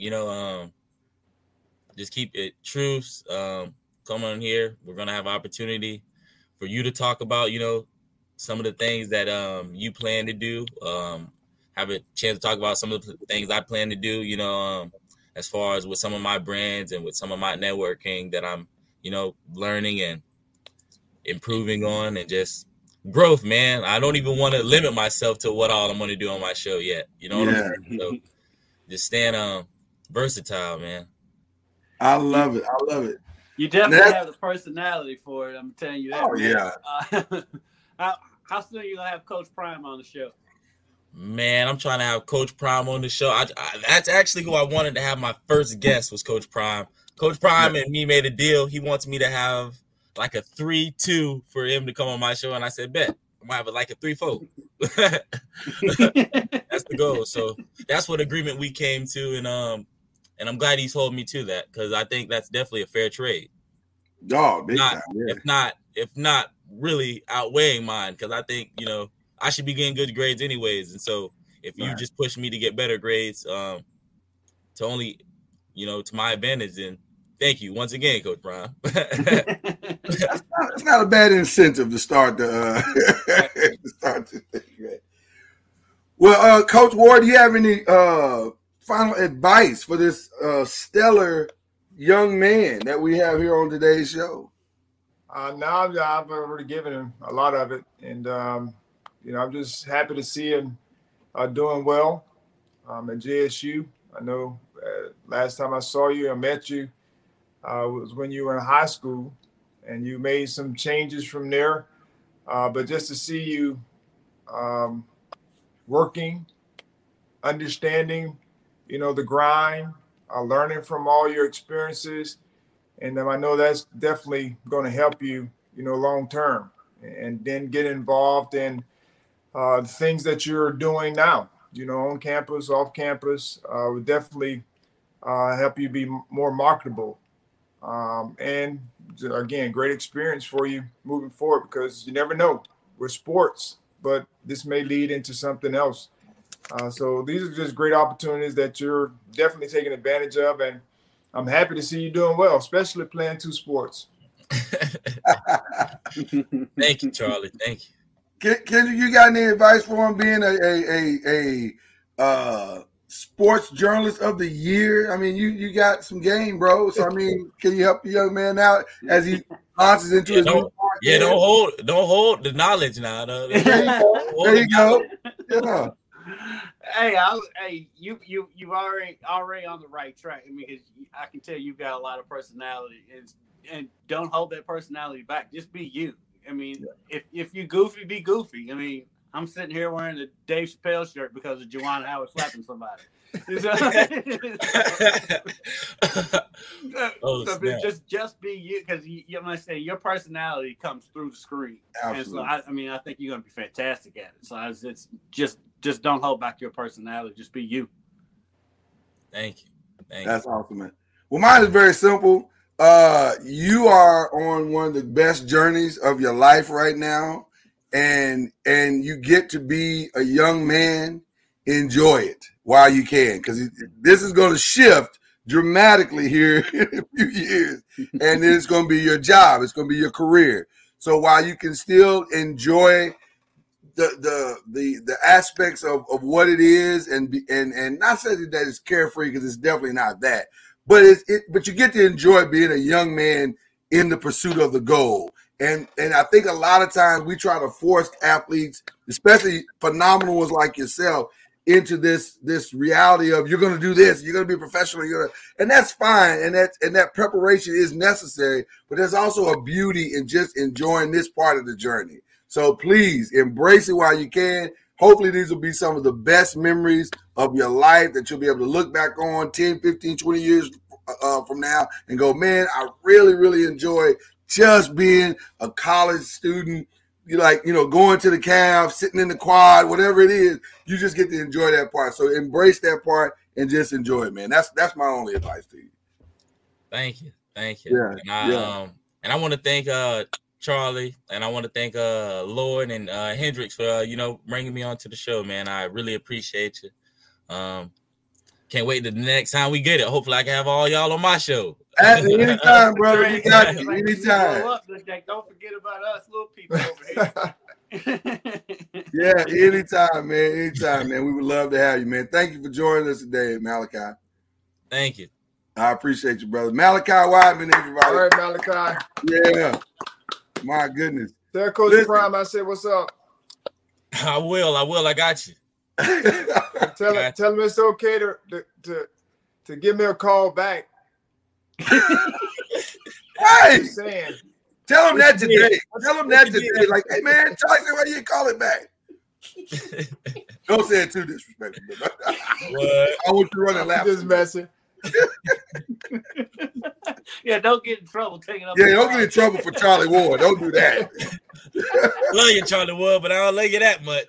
just keep it true. Come on here. We're going to have an opportunity for you to talk about, some of the things that you plan to do. Have a chance to talk about some of the things I plan to do, as far as with some of my brands and with some of my networking that I'm, learning, and improving on, and just growth, man. I don't even want to limit myself to what all I'm going to do on my show yet. You know what I'm saying? So just staying versatile, man. I love it. I love it. You definitely have the personality for it. I'm telling you that. Oh, yeah. How soon are you going to have Coach Prime on the show? Man, I'm trying to have Coach Prime on the show. That's actually who I wanted to have my first guest was Coach Prime. Coach Prime and me made a deal. He wants me to have like a 3-2 for him to come on my show. And I said, bet. I'm going to have it like a 3-4. That's the goal. So that's what agreement we came to. And I'm glad he's holding me to that because I think that's definitely a fair trade. Oh, big time, yeah. If not really outweighing mine, because I think, I should be getting good grades anyways. And so if you just push me to get better grades to only, to my advantage, then thank you once again, Coach Prime. It's not a bad incentive to start the grade. Well, Coach Ward, do you have any final advice for this stellar young man that we have here on today's show? Now I've already given him a lot of it, and I'm just happy to see him doing well at JSU. I know last time I saw you, I met you, was when you were in high school, and you made some changes from there. But just to see you working, understanding, the grind, learning from all your experiences. And I know that's definitely going to help you, long term. And then get involved in the things that you're doing now, on campus, off campus, would definitely help you be more marketable. And again, great experience for you moving forward because you never know. We're sports, but this may lead into something else. So these are just great opportunities that you're definitely taking advantage of. And I'm happy to see you doing well, especially playing two sports. Thank you, Charlie. Thank you. Kendrick, you got any advice for him being a sports journalist of the year? I mean, you got some game, bro. So, I mean, can you help the young man out as he launches into his new podcast? Yeah, don't hold the knowledge now. There you go. Yeah. Hey, you already on the right track. I mean, I can tell you've got a lot of personality, and don't hold that personality back. Just be you. I mean, if you goofy, be goofy. I mean, I'm sitting here wearing a Dave Chappelle shirt because of Juwan Howard slapping somebody. Just be you, because you must say your personality comes through the screen. Absolutely. And so I think you're going to be fantastic at it. So it's just don't hold back your personality. Just be you. Thank you. That's awesome, man. Well, mine is very simple. You are on one of the best journeys of your life right now, and you get to be a young man. Enjoy it while you can, because this is going to shift dramatically here in a few years, and it's going to be your job. It's going to be your career. So while you can still enjoy the aspects of what it is, and not saying that it's carefree, because it's definitely not that, but but you get to enjoy being a young man in the pursuit of the goal. And I think a lot of times we try to force athletes, especially phenomenal ones like yourself, into this reality of you're going to do this, you're going to be a professional, and that's fine, and that preparation is necessary, but there's also a beauty in just enjoying this part of the journey. So please embrace it while you can. Hopefully these will be some of the best memories of your life that you'll be able to look back on 10, 15, 20 years from now and go, man, I really, really enjoyed just being a college student. Going to the Cavs, sitting in the quad, whatever it is, you just get to enjoy that part. So embrace that part and just enjoy it, man. That's my only advice to you. Thank you. Yeah, and I want to thank Charlie, and I want to thank Lord and Hendricks for bringing me onto the show, man. I really appreciate you. Can't wait to the next time we get it. Hopefully, I can have all y'all on my show. Anytime, brother. We got you. Anytime. Don't forget about us little people over here. Yeah, anytime, man. Anytime, man. We would love to have you, man. Thank you for joining us today, Malachi. Thank you. I appreciate you, brother. Malachi Wideman, everybody. All right, Malachi. Yeah. My goodness. Tell Coach Prime I said, what's up? I will. I got you. Tell him it's okay to give me a call back. Hey, tell him that today. Tell him that today. Like, hey, man, Charlie said, why you call it back? Don't say it too disrespectful. I want you to run and laugh. Just messing. Yeah, don't get in trouble taking up. Yeah, don't get in trouble for Charlie Ward. Don't do that. Love you, Charlie Ward, but I don't love you that much.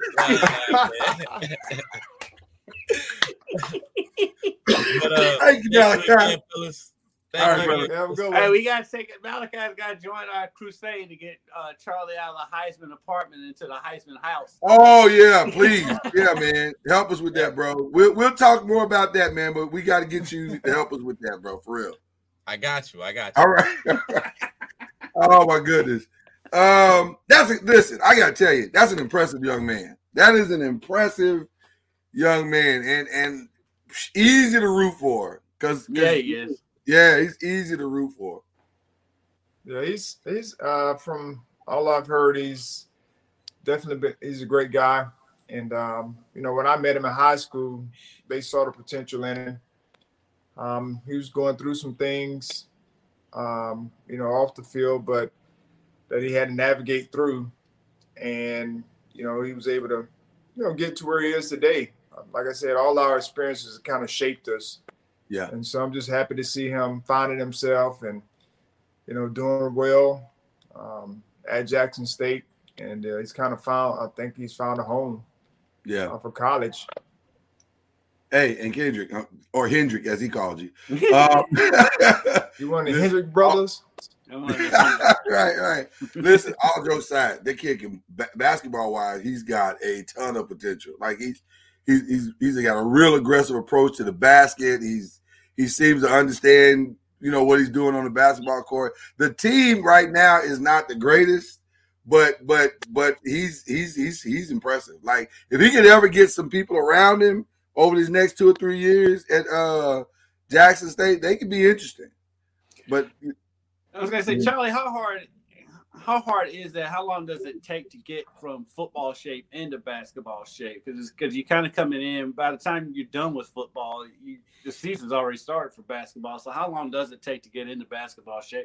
Thank you, Malachi. Hey, we got to take it. Malachi's got to join our crusade to get Charlie out of the Heisman apartment into the Heisman house. Oh, yeah, please. Yeah, man. Help us with that, bro. We'll talk more about that, man, but we got to get you to help us with that, bro, for real. I got you. All right. Oh, my goodness. Listen, I got to tell you, that's an impressive young man. That is an impressive young man and easy to root for. Yeah, he is. Yeah, he's easy to root for. Yeah, he's from all I've heard, he's definitely he's a great guy. And when I met him in high school, they saw the potential in him. He was going through some things, off the field, but that he had to navigate through. And, he was able to, get to where he is today. Like I said, all our experiences kind of shaped us. Yeah. And so I'm just happy to see him finding himself and, doing well at Jackson State. And he's kind of I think he's found a home for college. Hey, and Kendrick, or Hendrick, as he called you. You one of the Hendrick brothers? Right. Listen, all jokes aside, that kid can, basketball-wise, he's got a ton of potential. Like, he's got a real aggressive approach to the basket. He seems to understand, what he's doing on the basketball court. The team right now is not the greatest, but he's impressive. Like, if he could ever get some people around him over these next 2 or 3 years at Jackson State, they could be interesting. But I was going to say, Charlie, how hard is that? How long does it take to get from football shape into basketball shape? Because you kind of coming in, by the time you're done with football, the season's already started for basketball. So how long does it take to get into basketball shape?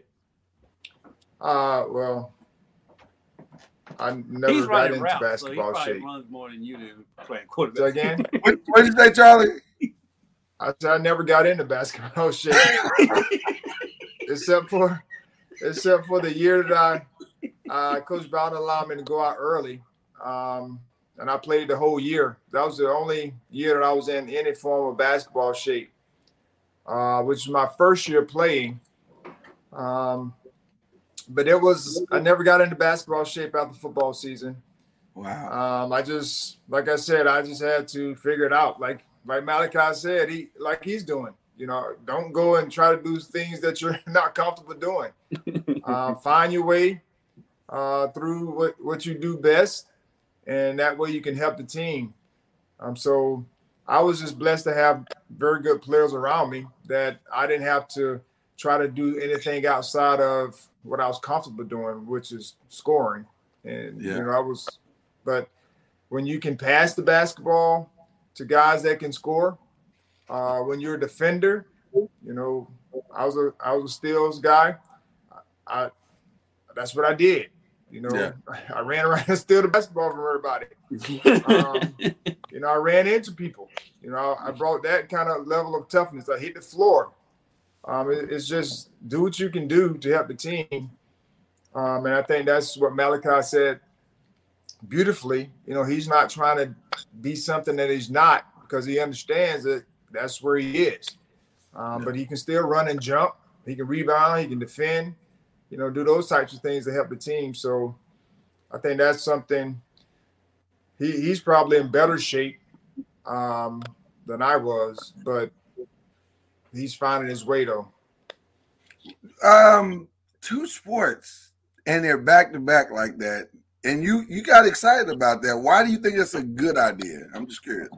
Well, I never got into basketball so he probably shape. Runs more than you do playing quarterback. So again, what did you say, Charlie? I said I never got into basketball shape, except for the year that Coach Bowden allowed me to go out early, and I played the whole year. That was the only year that I was in any form of basketball shape, which was my first year playing. But I never got into basketball shape after football season. Wow. I just had to figure it out. Like Malachi said, he's doing. Don't go and try to do things that you're not comfortable doing. Find your way through what you do best, and that way you can help the team. So I was just blessed to have very good players around me that I didn't have to try to do anything outside of what I was comfortable doing, which is scoring. And, but when you can pass the basketball to guys that can score, when you're a defender, I was a steals guy. That's what I did. I ran around and steal the basketball from everybody. I ran into people. I brought that kind of level of toughness. I hit the floor. It's just do what you can do to help the team. And I think that's what Malachi said beautifully. He's not trying to be something that he's not, because he understands that that's where he is. But he can still run and jump. He can rebound. He can defend, do those types of things to help the team. So I think that's something he's probably in better shape than I was, but he's finding his way though. 2 sports and they're back to back like that. And you got excited about that. Why do you think that's a good idea? I'm just curious.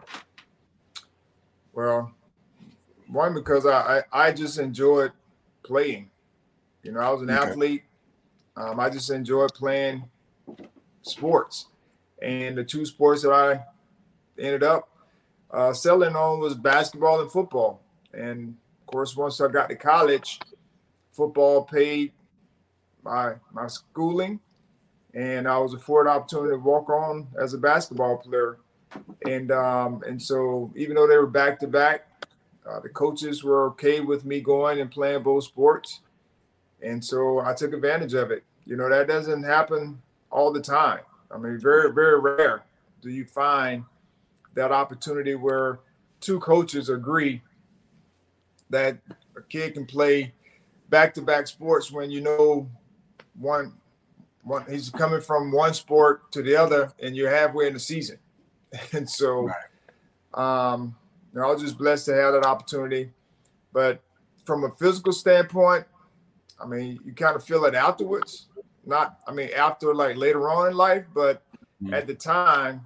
Well, one, because I just enjoyed playing. I was an athlete. I just enjoy playing sports. And the two sports that I ended up settling on was basketball and football. And, of course, once I got to college, football paid my schooling, and I was afforded the opportunity to walk on as a basketball player. And so even though they were back-to-back, the coaches were okay with me going and playing both sports. And so I took advantage of it. You know, that doesn't happen all the time. I mean, very, very rare do you find that opportunity where two coaches agree that a kid can play back-to-back sports when you know one he's coming from one sport to the other and you're halfway in the season. And so I was just blessed to have that opportunity. But from a physical standpoint, I mean, you kind of feel it afterwards. After like later on in life, but at the time,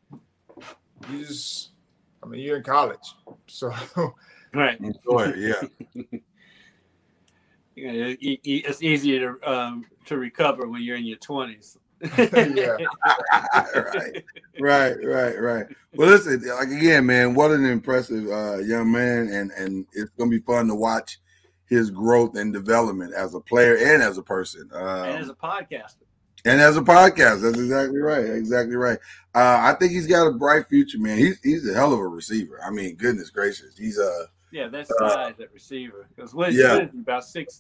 you're in college. So right. Enjoy it, yeah. It's easier to recover when you're in your 20s. Right. Well, listen, like again, man, what an impressive young man, and it's gonna be fun to watch his growth and development as a player and as a person, and as a podcaster. That's exactly right. I think he's got a bright future, man. He's a hell of a receiver. I mean, goodness gracious, he's that's size at receiver. Because what is he, about 6'5"?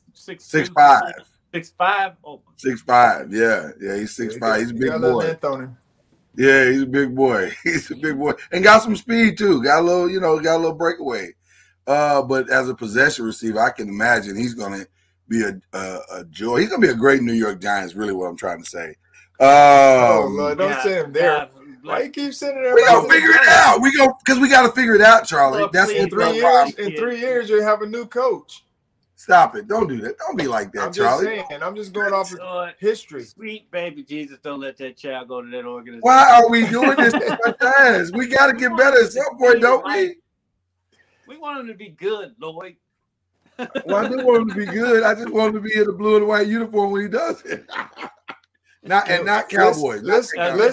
6'5"? Oh. 6'5", yeah, he's 6'5". He's a big boy. Yeah, he's a big boy. And got some speed too. Got a little breakaway. But as a possession receiver, I can imagine he's gonna be a joy. He's gonna be a great New York Giants. Really, what I'm trying to say. Lord, don't send him there. Why you keep sending there? We gonna figure it out. Because we got to figure it out, Charlie. That's in 3 years. In 3 years, you have a new coach. Stop it! Don't do that. Don't be like that, Charlie. I'm just going off of history. Sweet baby Jesus, don't let that child go to that organization. Why are we doing this so much times? We got to get better at some point, don't we? We want him to be good, Lloyd. Well, I do want him to be good. I just want him to be in the blue and white uniform when he does it. Not Cowboys. Let's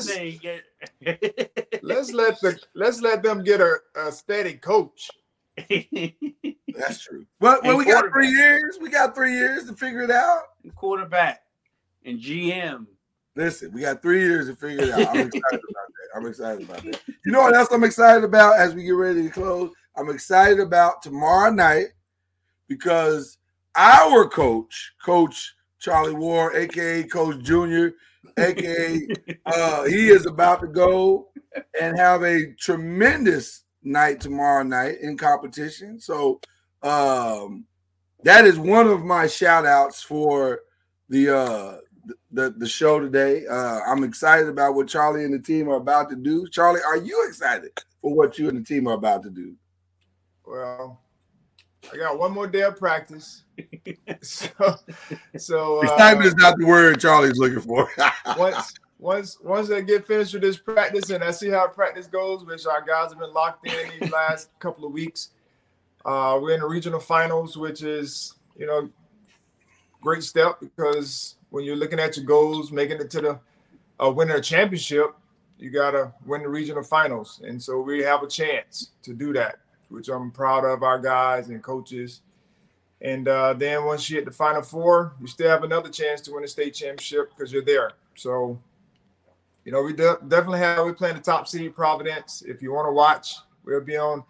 let them get a steady coach. That's true. Well, we got 3 years. We got 3 years to figure it out. Quarterback and GM. Listen, we got 3 years to figure it out. I'm excited about that. You know what else I'm excited about as we get ready to close? I'm excited about tomorrow night because our coach, Coach Charlie Ward, a.k.a. Coach Junior, a.k.a. He is about to go and have a tremendous night tomorrow night in competition. So that is one of my shout outs for the show today. I'm excited about what Charlie and the team are about to do. Charlie, are you excited for what you and the team are about to do? Well, I got one more day of practice. So excitement is not the word Charlie's looking for. Once they get finished with this practice and I see how practice goes, which our guys have been locked in these last couple of weeks. We're in the regional finals, which is, great step because when you're looking at your goals, making it to the winner championship, you got to win the regional finals. And so we have a chance to do that, which I'm proud of our guys and coaches. And then once you hit the Final Four, you still have another chance to win the state championship because you're there. So, we definitely we're playing the top seed Providence. If you want to watch, we'll be on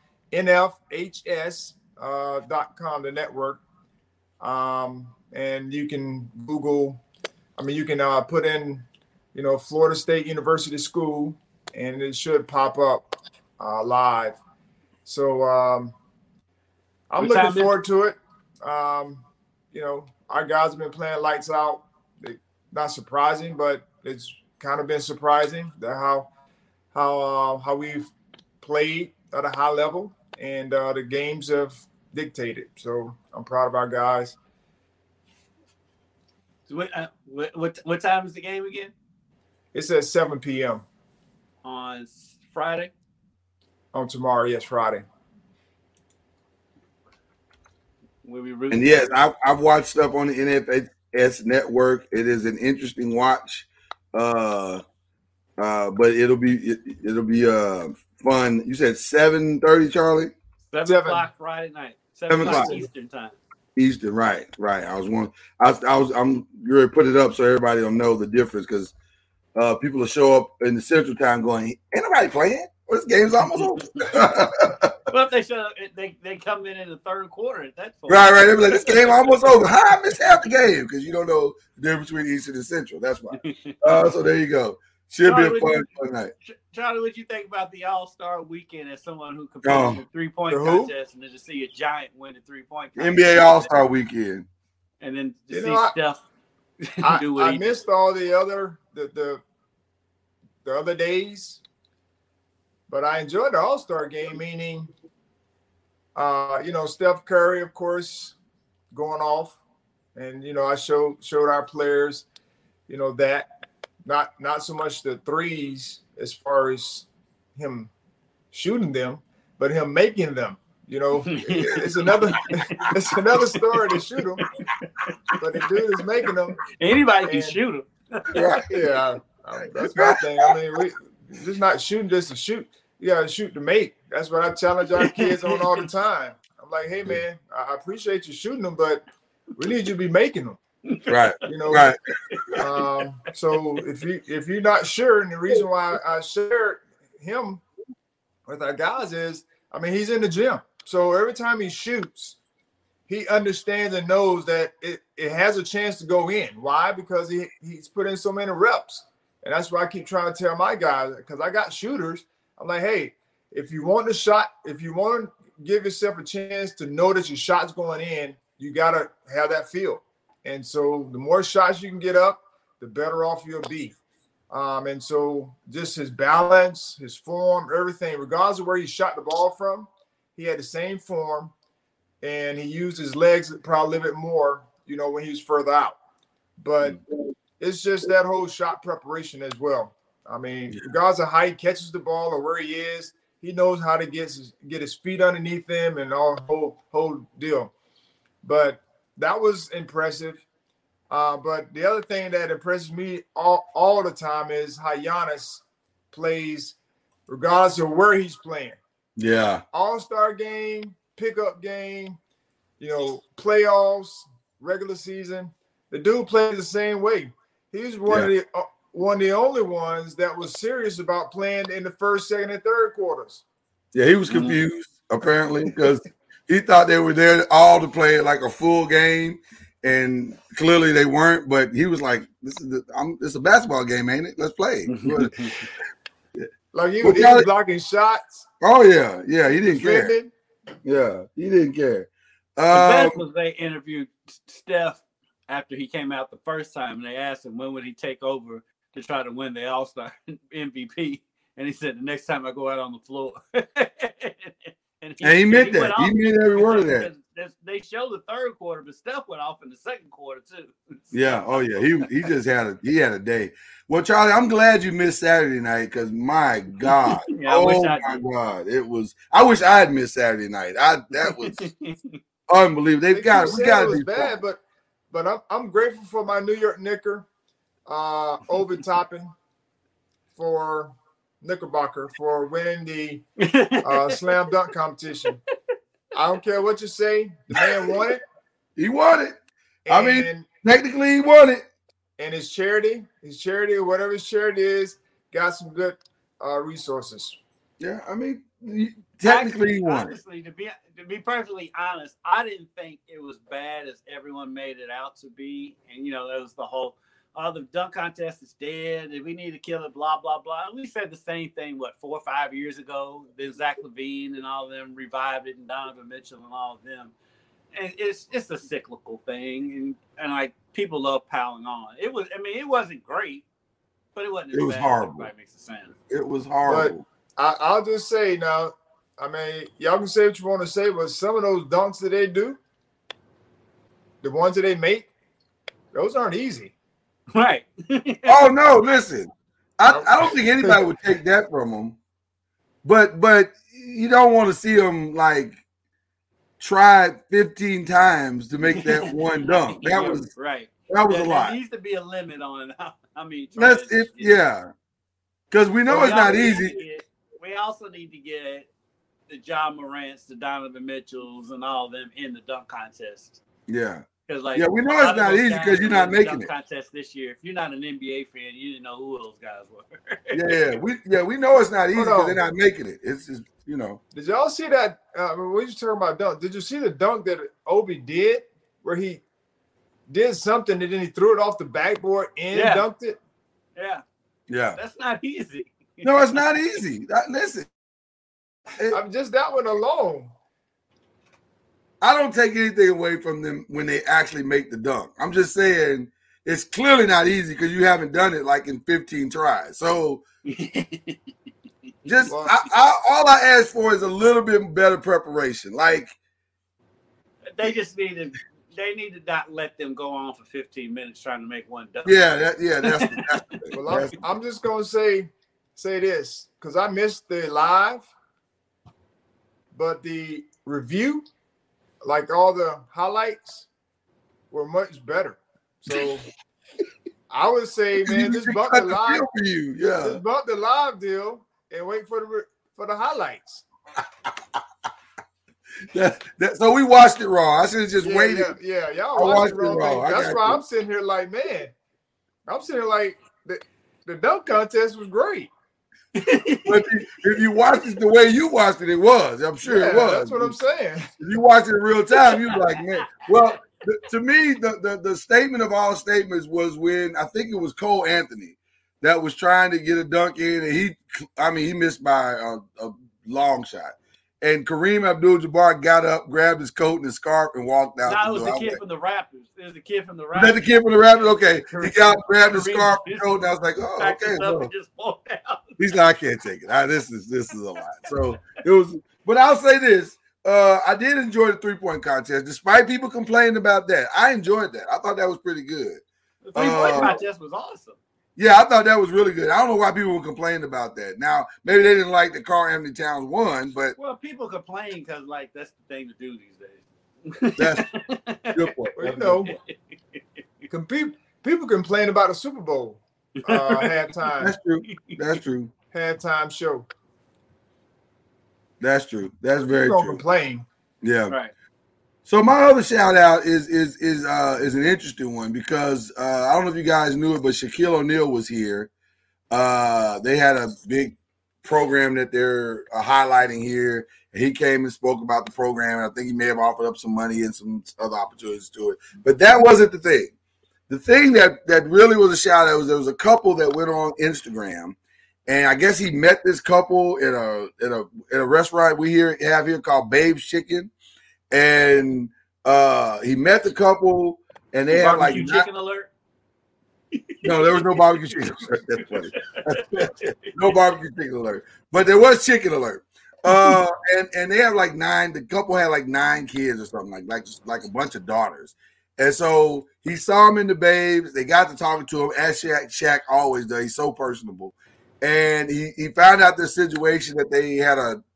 NFHS.com, the network. And you can Google, you can put in, Florida State University School, and it should pop up live. So I'm looking forward to it. Our guys have been playing lights out. Not surprising, but it's kind of been surprising that how we've played at a high level, and the games have dictated. So I'm proud of our guys. What time is the game again? It's at 7 p.m. on Friday. On tomorrow, yes, Friday. Will we root? And yes, I've watched stuff on the FCS Network. It is an interesting watch, but it'll be fun. You said 7:30, Charlie. 7 o'clock Friday night. 7 o'clock Eastern time. Eastern, right. I'm ready to put it up so everybody will know the difference because people will show up in the Central Time going, ain't nobody playing. Well, this game's almost over. Well, if they show up, they come in the third quarter at that point. Right. They'll be like, this game almost over. How I missed half the game? Because you don't know the difference between Eastern and Central. That's why. So there you go. Should be a fun night. Charlie, what you think about the All-Star Weekend as someone who competed in the three-point contest and then to see a giant win the three-point contest? NBA All-Star Weekend. And then to see Steph do what I missed all the other days, but I enjoyed the All-Star game, meaning Steph Curry, of course, going off. And, I showed our players, that. Not so much the threes as far as him shooting them, but him making them. It's another story to shoot them, but the dude is making them. Anybody can shoot them. Yeah, that's my thing. I mean, we just not shooting just to shoot. You got to shoot to make. That's what I challenge our kids on all the time. I'm like, hey man, I appreciate you shooting them, but we need you to be making them. Right. Right. So if you're not sure, and the reason why I shared him with our guys is, he's in the gym. So every time he shoots, he understands and knows that it has a chance to go in. Why? Because he's put in so many reps. And that's why I keep trying to tell my guys, because I got shooters. I'm like, hey, if you want the shot, if you want to give yourself a chance to know that your shot's going in, you got to have that feel. And so the more shots you can get up, the better off you'll be. And so just his balance, his form, everything, regardless of where he shot the ball from, he had the same form, and he used his legs probably a little bit more, when he was further out. But it's just that whole shot preparation as well. Regardless of how he catches the ball or where he is, he knows how to get his feet underneath him and all whole deal. But that was impressive. But the other thing that impresses me all the time is how Giannis plays regardless of where he's playing. Yeah. All-Star game, pickup game, playoffs, regular season. The dude plays the same way. He's one of the only ones that was serious about playing in the first, second, and third quarters. Yeah, he was confused, apparently, because he thought they were there all to play like a full game, and clearly they weren't. But he was like, "It's a basketball game, ain't it? Let's play." Like he was blocking shots. Oh yeah, he didn't care. Yeah, he didn't care. The best was they interviewed Steph after he came out the first time, and they asked him when would he take over to try to win the All-Star MVP, and he said, "The next time I go out on the floor." And he meant that. He meant every word of that. They showed the third quarter, but Steph went off in the second quarter too. Yeah. Oh yeah. He just had a day. Well, Charlie, I'm glad you missed Saturday night because my God. God, it was. I wish I had missed Saturday night. That was unbelievable. We got it was bad, but I'm grateful for my New York Knicker, Obi Toppin for Knickerbocker for winning the slam dunk competition. I don't care what you say. The man won it. He won it. Technically he won it. And his charity, or whatever his charity is, got some good resources. Yeah, technically he won. Honestly, to be perfectly honest, I didn't think it was bad as everyone made it out to be. And that was the whole, the dunk contest is dead, and we need to kill it, blah, blah, blah. And we said the same thing, 4 or 5 years ago. Then Zach LaVine and all of them revived it, and Donovan Mitchell and all of them. And it's a cyclical thing, and like people love piling on. It wasn't great, but it wasn't as bad. It was horrible. Everybody makes it sound. It was horrible. But I'll just say now, y'all can say what you want to say, but some of those dunks that they do, the ones that they make, those aren't easy. Right. Oh no! Listen, I don't think anybody would take that from them. But you don't want to see them like try 15 times to make that one dunk. That was right. That was a lot. There needs to be a limit on how many Because we know But it's not easy. We also need to get the John Morants, the Donovan Mitchells, and all of them in the dunk contest. Yeah. Because we know it's not easy because you're not making it. Contest this year. If you're not an NBA fan, you didn't know who those guys were. we know it's not easy because they're not making it. It's just, Did y'all see that? We just talking about dunk. Did you see the dunk that Obi did, where he did something and then he threw it off the backboard and dunked it? Yeah. Yeah. That's not easy. No, it's not easy. Listen, I'm just that one alone. I don't take anything away from them when they actually make the dunk. I'm just saying it's clearly not easy because you haven't done it like in 15 tries. So just all I ask for is a little bit better preparation. Like they just need to not let them go on for 15 minutes trying to make one dunk. That's the thing. Well, I'm just gonna say this because I missed the live, but the review, like all the highlights, were much better. So I would say, man, just bump the live for you. Yeah, just bump the live deal and wait for the highlights. So we watched it raw. I should have just waited. Yeah, y'all watched it raw. That's why I'm sitting here like, man. I'm sitting here like the dunk contest was great. But if you watched it the way you watched it, it was. I'm sure it was. That's what I'm saying. If you watch it in real time, you're like, man. Well, to me, the statement of all statements was when I think it was Cole Anthony that was trying to get a dunk in, and he missed by a long shot. And Kareem Abdul-Jabbar got up, grabbed his coat and his scarf, and walked out. No, it was the kid from the Raptors. It was the kid from the Raptors. Is that the kid from the Raptors? Okay. He got up, grabbed his scarf and coat, and I was like, oh, okay. So just walked out. He's like, I can't take it. This is a lot. So it was, but I'll say this. I did enjoy the 3-point contest, despite people complaining about that. I enjoyed that. I thought that was pretty good. The 3-point contest was awesome. Yeah, I thought that was really good. I don't know why people were complaining about that. Now, maybe they didn't like that Karl-Anthony Towns won, but people complain because that's the thing to do these days. That's good point. Well, people complain about a Super Bowl halftime. That's true. Halftime show. That's true. That's very true. Don't complain. Yeah. Right. So my other shout out is an interesting one because I don't know if you guys knew it, but Shaquille O'Neal was here. They had a big program that they're highlighting here, and he came and spoke about the program. And I think he may have offered up some money and some other opportunities to it, but that wasn't the thing. The thing that really was a shout out was there was a couple that went on Instagram, and I guess he met this couple in a restaurant we have here called Babe's Chicken. And he met the couple, and they had like chicken alert. No, there was no barbecue chicken alert. That's funny. No barbecue chicken alert, but there was chicken alert. And they have like 9. The couple had like 9 kids or something like a bunch of daughters. And so he saw him in the Babes. They got to talking to him as Shaq always does. He's so personable, and he found out this situation that they had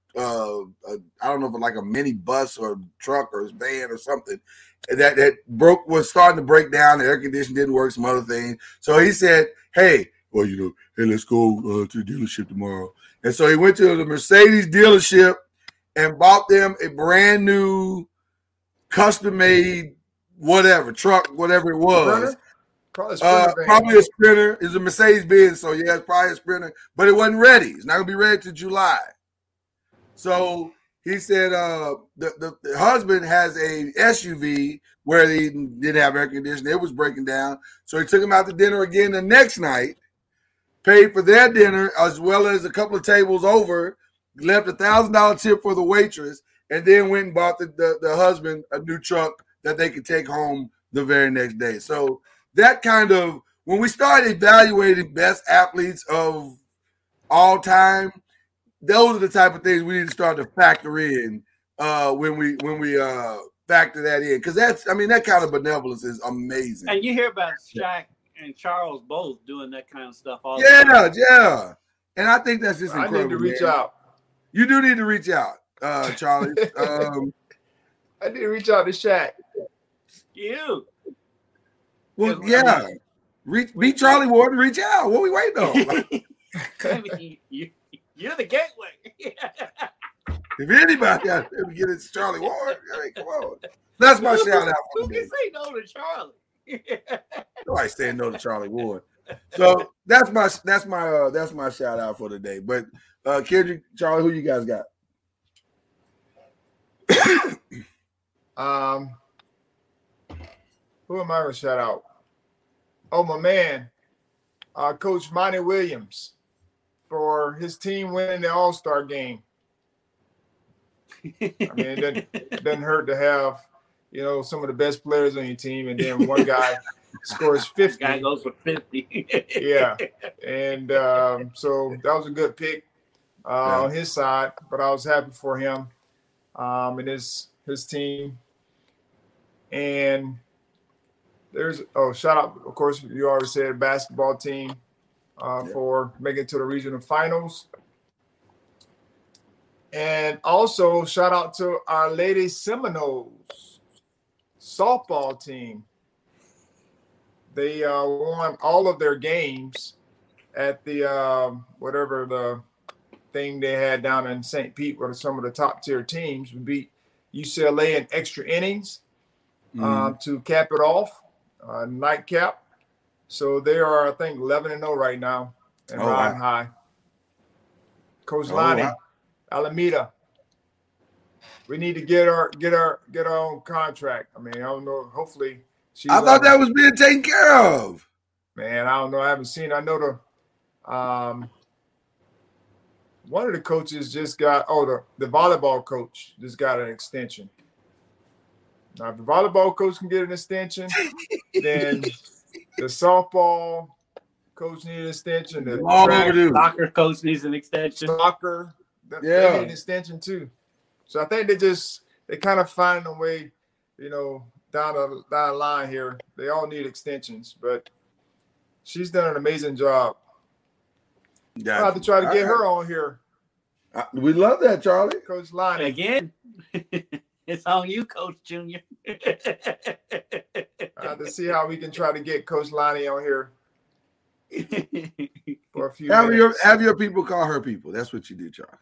I don't know if it's like a mini bus or truck or van or something that was starting to break down. The air conditioning didn't work, some other things. So he said, hey, let's go to the dealership tomorrow. And so he went to the Mercedes dealership and bought them a brand new custom made truck, whatever it was. Probably a Sprinter. It's a Mercedes Benz, so yeah, it's probably a Sprinter, but it wasn't ready. It's not gonna be ready till July. So he said the husband has a SUV where he didn't have air conditioning. It was breaking down. So he took him out to dinner again the next night, paid for their dinner as well as a couple of tables over, left $1,000 tip for the waitress, and then went and bought the husband a new truck that they could take home the very next day. So that kind of, when we started evaluating best athletes of all time, those are the type of things we need to start to factor in when we factor that in, because that kind of benevolence is amazing. And you hear about Shaq and Charles both doing that kind of stuff all the time. Yeah. And I think that's just incredible. I need to reach out. You do need to reach out, Charlie. I need to reach out to Shaq. You. Well, yeah. Beat Charlie Ward and reach out. What are we waiting on? I mean, you're the gateway. If anybody out there get it, it's Charlie Ward. I mean, come on. That's my shout out. Who can say no to Charlie? Nobody saying no to Charlie Ward. So that's my shout out for today. But Kendrick, Charlie, who you guys got? Who am I going to shout out? Oh, my man, Coach Monty Williams for his team winning the All-Star game. I mean, it doesn't hurt to have, some of the best players on your team, and then one guy scores 50. Guy goes for 50. Yeah, and so that was a good pick on his side, but I was happy for him and his team. And there's shout out, of course, you already said basketball team for making it to the regional finals. And also shout out to our Lady Seminoles softball team. They won all of their games at the whatever the thing they had down in St. Pete, where some of the top tier teams would beat UCLA in extra innings to cap it off, nightcap. So they are, I think, 11-0 right now and riding high. Coach Lonnie. Wow. Alameda, we need to get our own contract. I mean, I don't know. Hopefully, I thought that was being taken care of. Man, I don't know. I haven't seen. I know the one of the coaches just got. The volleyball coach just got an extension. Now, if the volleyball coach can get an extension, then the softball coach needs an extension. The soccer coach needs an extension. Soccer. They need an extension too. So I think they kind of find a way, down the line here. They all need extensions, but she's done an amazing job. Yeah, I'll have to try to get her on here. We love that, Charlie. Coach Lonnie. Again, it's on you, Coach Junior. I have to see how we can try to get Coach Lonnie on here. For a few have your people call her people. That's what you do, Charlie.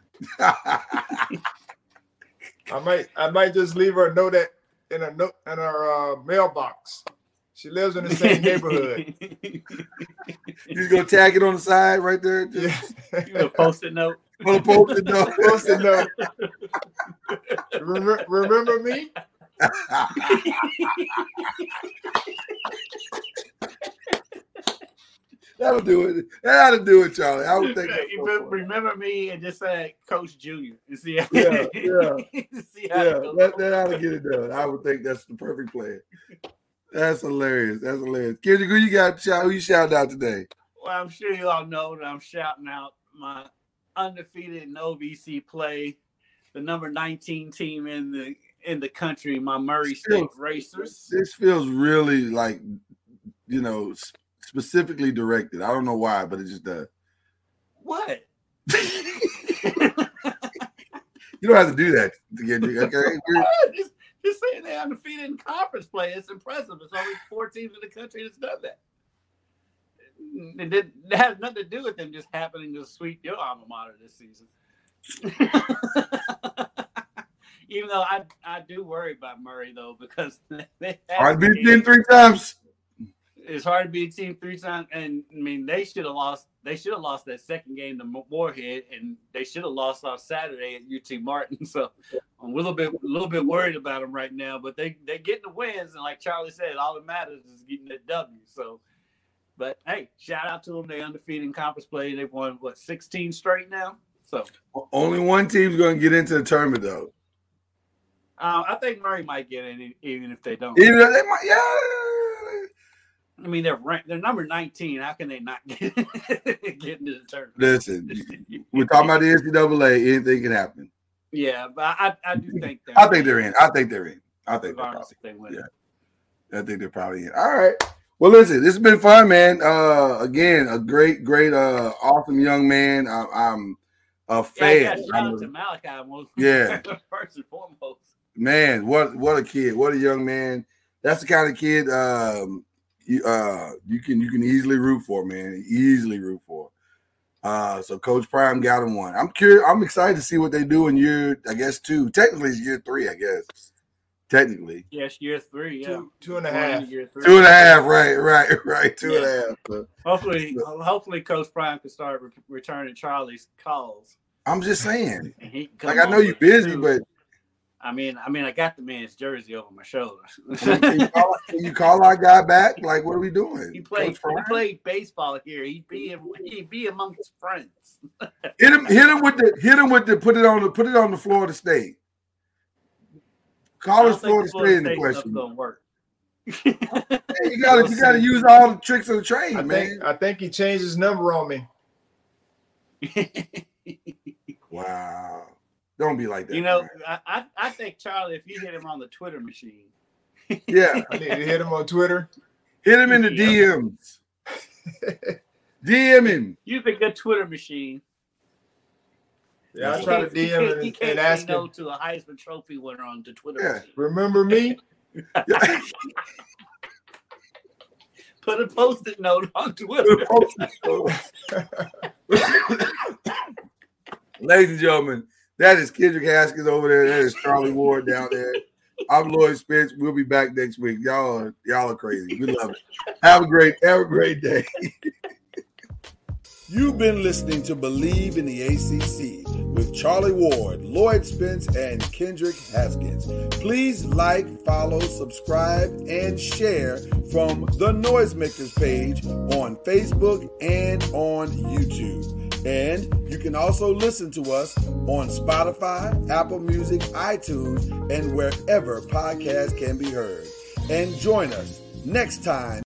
I might just leave her a note in her mailbox. She lives in the same neighborhood. You just gonna tag it on the side right there. Yeah. You gonna post-it note. On a post-it note. Post-it note. Remember me? That'll do it. That'll do it, Charlie. I would think. Remember me and just say Coach Junior. You see how that ought to get it done. I would think that's the perfect plan. That's hilarious. Kendrick, who you shouting out today? Well, I'm sure you all know that I'm shouting out my undefeated in OVC play, the number 19 team in the country, my Murray State Racers. This feels really like, specifically directed. I don't know why, but it just does. What? You don't have to do that to get you, okay? just saying they're undefeated in conference play. It's impressive. It's only 4 teams in the country that's done that. It has nothing to do with them just happening to sweep your alma mater this season. Even though I do worry about Murray, though, because they hard to beat them 3 times. It's hard to beat a team 3 times, and I mean they should have lost. They should have lost that second game to Moorhead, and they should have lost on Saturday at UT Martin. So I'm a little bit worried about them right now. But they're getting the wins, and like Charlie said, all that matters is getting the W. So, but hey, shout out to them. They're undefeated in conference play. They've won 16 straight now. So only one team's going to get into the tournament though. I think Murray might get in, even if they don't. Even if they might, yeah. I mean, they're number 19. How can they not get into the tournament? Listen, we're talking about the NCAA. Anything can happen. Yeah, but I do think that. I think they're in. I think they're probably. Yeah, I think they're probably in. All right. Well, listen, this has been fun, man. Again, a great, awesome young man. I'm a fan. Yeah, shout out to Malachi. First and foremost. Man, what a kid. What a young man. That's the kind of kid you can easily root for, man. Easily root for. So Coach Prime got him one. I'm curious. I'm excited to see what they do in year, I guess, 2. Technically, it's year 3, I guess. Technically. Yes, year 3, yeah. 2.5. Year 3. 2.5, right. 2.5. So. Hopefully Coach Prime can start returning Charlie's calls. I'm just saying. Like, I know you're busy, but I mean, I got the man's jersey over my shoulder. Can you call our guy back? Like, what are we doing? He played baseball here. He'd be amongst friends. hit him with the put it on the Florida State. Call us Florida State in the question. Gonna work. Hey, you gotta use all the tricks of the trade, man. I think he changed his number on me. Wow. Don't be like that. You know, I think, Charlie, if you hit him on the Twitter machine. Yeah. I need to hit him on Twitter. Hit him in the DMs. DM him. Use a good Twitter machine. Yeah, I try to DM him and ask him. To a Heisman Trophy winner on the Twitter machine. Remember me? Put a Post-it note on Twitter. Ladies and gentlemen, that is Kendrick Haskins over there. That is Charlie Ward down there. I'm Lloyd Spence. We'll be back next week. Y'all are crazy. We love it. Have a great day. You've been listening to Believe in the ACC with Charlie Ward, Lloyd Spence, and Kendrick Haskins. Please like, follow, subscribe, and share from the Noisemakers page on Facebook and on YouTube. And you can also listen to us on Spotify, Apple Music, iTunes, and wherever podcasts can be heard. And join us next time